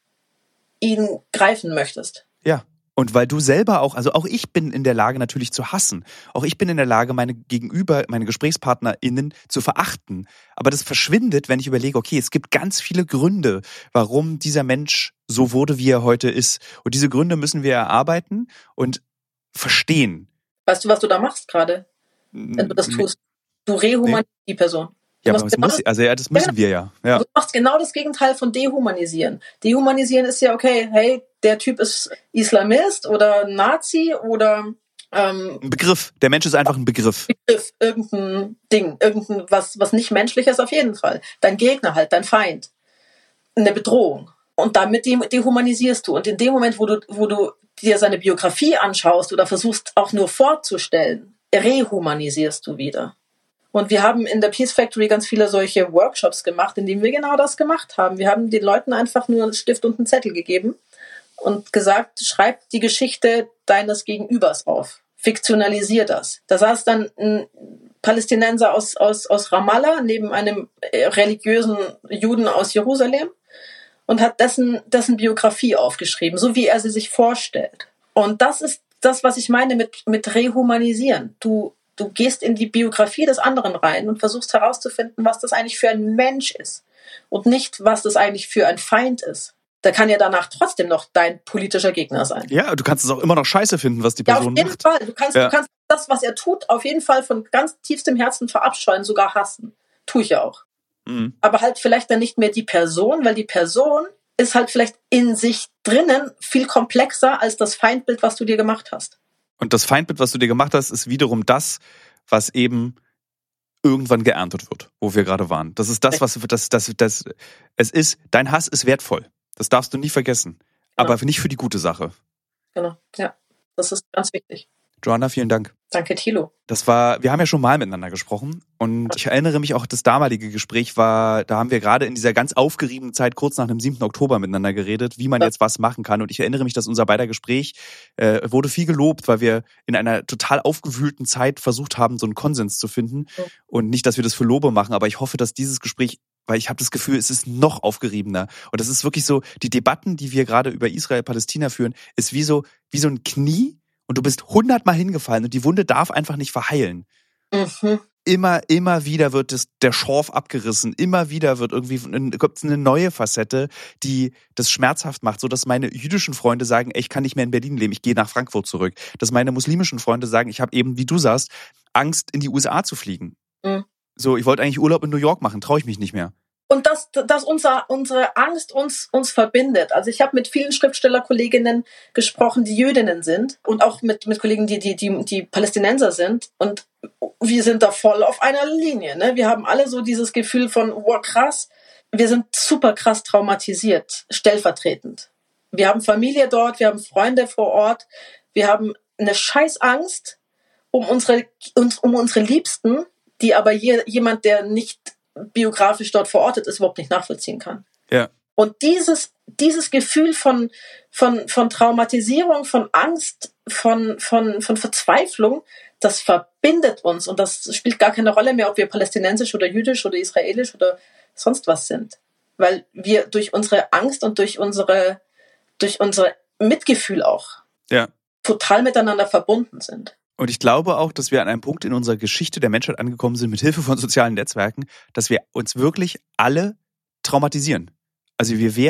ihn greifen möchtest. Ja. Und weil du selber auch, also auch ich bin in der Lage natürlich zu hassen. Auch ich bin in der Lage, meine Gegenüber, meine GesprächspartnerInnen zu verachten. Aber das verschwindet, wenn ich überlege, okay, es gibt ganz viele Gründe, warum dieser Mensch so wurde, wie er heute ist. Und diese Gründe müssen wir erarbeiten und verstehen. Weißt du, was du da machst gerade, wenn du das tust? Du rehumanisierst nee. die Person. Ja, aber das genau muss, also ja, das müssen ja, wir ja. ja. Du machst genau das Gegenteil von dehumanisieren. Dehumanisieren ist ja, okay, hey, der Typ ist Islamist oder Nazi oder ähm, ein Begriff. Der Mensch ist einfach ein Begriff. Begriff, irgendein Ding, irgendein was, was nicht menschlich ist auf jeden Fall. Dein Gegner halt, dein Feind. Eine Bedrohung. Und damit dehumanisierst du. Und in dem Moment, wo du, wo du dir seine Biografie anschaust oder versuchst auch nur vorzustellen, rehumanisierst du wieder. Und wir haben in der Peace Factory ganz viele solche Workshops gemacht, in denen wir genau das gemacht haben. Wir haben den Leuten einfach nur einen Stift und einen Zettel gegeben und gesagt, schreib die Geschichte deines Gegenübers auf. Fiktionalisier das. Da saß dann ein Palästinenser aus, aus, aus Ramallah neben einem religiösen Juden aus Jerusalem und hat dessen, dessen Biografie aufgeschrieben, so wie er sie sich vorstellt. Und das ist das, was ich meine mit, mit rehumanisieren. Du Du gehst in die Biografie des anderen rein und versuchst herauszufinden, was das eigentlich für ein Mensch ist und nicht, was das eigentlich für ein Feind ist. Da kann ja danach trotzdem noch dein politischer Gegner sein. Ja, du kannst es auch immer noch scheiße finden, was die Person macht. Ja, auf jeden macht. Fall. Du kannst, ja. du kannst das, was er tut, auf jeden Fall von ganz tiefstem Herzen verabscheuen, sogar hassen. Tue ich ja auch. Mhm. Aber halt vielleicht dann nicht mehr die Person, weil die Person ist halt vielleicht in sich drinnen viel komplexer als das Feindbild, was du dir gemacht hast. Und das Feindbild, was du dir gemacht hast, ist wiederum das, was eben irgendwann geerntet wird, wo wir gerade waren. Das ist das, was das, das, das, es ist, dein Hass ist wertvoll. Das darfst du nie vergessen. Genau. Aber nicht für die gute Sache. Genau, ja. Das ist ganz wichtig. Joanna, vielen Dank. Danke, Thilo. Das war, wir haben ja schon mal miteinander gesprochen und ich erinnere mich auch, das damalige Gespräch war, da haben wir gerade in dieser ganz aufgeriebenen Zeit kurz nach dem siebten Oktober miteinander geredet, wie man ja. jetzt was machen kann. Und ich erinnere mich, dass unser beider Gespräch äh, wurde viel gelobt, weil wir in einer total aufgewühlten Zeit versucht haben, so einen Konsens zu finden. Ja. Und nicht, dass wir das für Lobe machen, aber ich hoffe, dass dieses Gespräch, weil ich habe das Gefühl, es ist noch aufgeriebener. Und das ist wirklich so, die Debatten, die wir gerade über Israel-Palästina führen, ist wie so, wie so ein Knie, und du bist hundertmal hingefallen und die Wunde darf einfach nicht verheilen. Mhm. Immer, immer wieder wird das, der Schorf abgerissen. Immer wieder wird irgendwie gibt's eine neue Facette, die das schmerzhaft macht, so dass meine jüdischen Freunde sagen, ey, ich kann nicht mehr in Berlin leben, ich gehe nach Frankfurt zurück. Dass meine muslimischen Freunde sagen, ich habe eben, wie du sagst, Angst, in die U S A zu fliegen. Mhm. So, ich wollte eigentlich Urlaub in New York machen, traue ich mich nicht mehr. Und dass, dass unser, unsere Angst uns, uns verbindet. Also ich habe mit vielen Schriftstellerkolleginnen gesprochen, die Jüdinnen sind und auch mit, mit Kollegen, die, die, die, die Palästinenser sind. Und wir sind da voll auf einer Linie. Ne? Wir haben alle so dieses Gefühl von, wow, krass, wir sind super krass traumatisiert, stellvertretend. Wir haben Familie dort, wir haben Freunde vor Ort, wir haben eine Scheißangst um unsere, um unsere Liebsten, die aber je, jemand, der nicht biografisch dort verortet ist, überhaupt nicht nachvollziehen kann. Ja. Und dieses, dieses Gefühl von, von, von Traumatisierung, von Angst, von, von, von Verzweiflung, das verbindet uns und das spielt gar keine Rolle mehr, ob wir palästinensisch oder jüdisch oder israelisch oder sonst was sind. Weil wir durch unsere Angst und durch unsere, durch unser Mitgefühl auch ja. total miteinander verbunden sind. Und ich glaube auch, dass wir an einem Punkt in unserer Geschichte der Menschheit angekommen sind, mit Hilfe von sozialen Netzwerken, dass wir uns wirklich alle traumatisieren. Also wir werden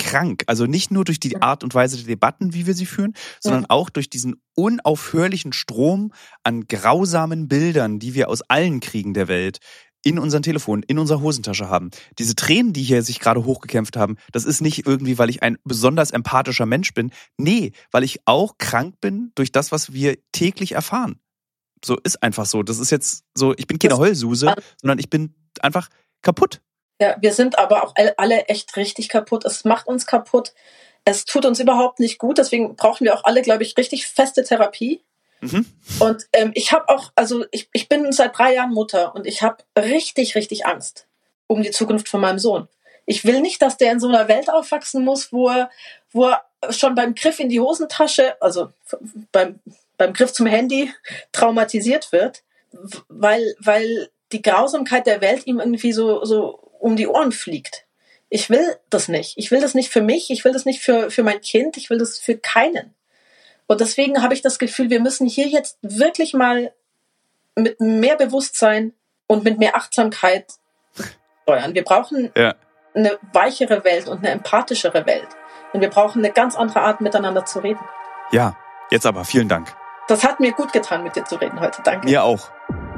krank. Also nicht nur durch die Art und Weise der Debatten, wie wir sie führen, sondern Mhm. auch durch diesen unaufhörlichen Strom an grausamen Bildern, die wir aus allen Kriegen der Welt in unseren Telefonen, in unserer Hosentasche haben. Diese Tränen, die hier sich gerade hochgekämpft haben, das ist nicht irgendwie, weil ich ein besonders empathischer Mensch bin. Nee, weil ich auch krank bin durch das, was wir täglich erfahren. So ist einfach so. Das ist jetzt so, ich bin keine Das- Heulsuse, sondern ich bin einfach kaputt. Ja, wir sind aber auch alle echt richtig kaputt. Es macht uns kaputt. Es tut uns überhaupt nicht gut. Deswegen brauchen wir auch alle, glaube ich, richtig feste Therapie. Mhm. Und ähm, ich habe auch, also ich, ich bin seit drei Jahren Mutter und ich habe richtig, richtig Angst um die Zukunft von meinem Sohn. Ich will nicht, dass der in so einer Welt aufwachsen muss, wo er, wo er schon beim Griff in die Hosentasche, also beim, beim Griff zum Handy traumatisiert wird, weil, weil die Grausamkeit der Welt ihm irgendwie so, so um die Ohren fliegt. Ich will das nicht. Ich will das nicht für mich, ich will das nicht für, für mein Kind, ich will das für keinen. Und deswegen habe ich das Gefühl, wir müssen hier jetzt wirklich mal mit mehr Bewusstsein und mit mehr Achtsamkeit steuern. Wir brauchen Ja. eine weichere Welt und eine empathischere Welt. Und wir brauchen eine ganz andere Art, miteinander zu reden. Ja, jetzt aber, vielen Dank. Das hat mir gut getan, mit dir zu reden heute. Danke. Mir auch.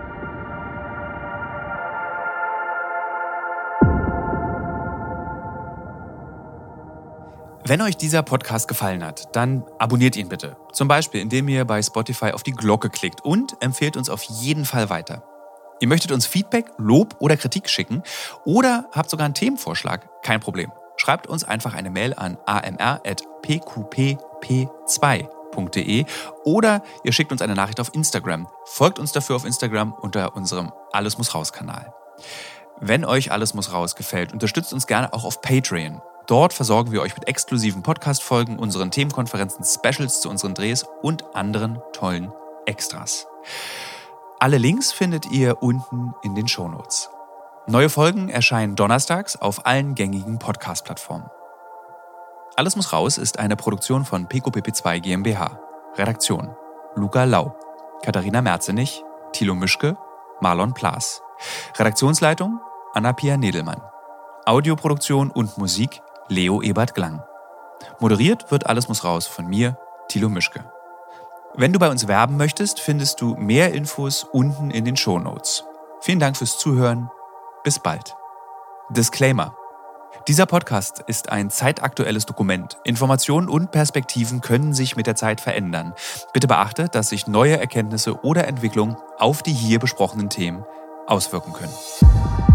Wenn euch dieser Podcast gefallen hat, dann abonniert ihn bitte. Zum Beispiel, indem ihr bei Spotify auf die Glocke klickt und empfehlt uns auf jeden Fall weiter. Ihr möchtet uns Feedback, Lob oder Kritik schicken oder habt sogar einen Themenvorschlag? Kein Problem. Schreibt uns einfach eine Mail an a m r at p q p p zwei punkt d e oder ihr schickt uns eine Nachricht auf Instagram. Folgt uns dafür auf Instagram unter unserem Alles muss raus Kanal. Wenn euch Alles muss raus gefällt, unterstützt uns gerne auch auf Patreon. Dort versorgen wir euch mit exklusiven Podcast-Folgen, unseren Themenkonferenzen, Specials zu unseren Drehs und anderen tollen Extras. Alle Links findet ihr unten in den Shownotes. Neue Folgen erscheinen donnerstags auf allen gängigen Podcast-Plattformen. Alles muss raus ist eine Produktion von P Q P P zwei GmbH. Redaktion: Luca Lau, Katharina Merzenich, Thilo Mischke, Marlon Plaas. Redaktionsleitung: Anna-Pia Nedelmann. Audioproduktion und Musik: Leo Ebert Glang. Moderiert wird Alles muss raus von mir, Thilo Mischke. Wenn du bei uns werben möchtest, findest du mehr Infos unten in den Shownotes. Vielen Dank fürs Zuhören. Bis bald. Disclaimer: Dieser Podcast ist ein zeitaktuelles Dokument. Informationen und Perspektiven können sich mit der Zeit verändern. Bitte beachte, dass sich neue Erkenntnisse oder Entwicklungen auf die hier besprochenen Themen auswirken können.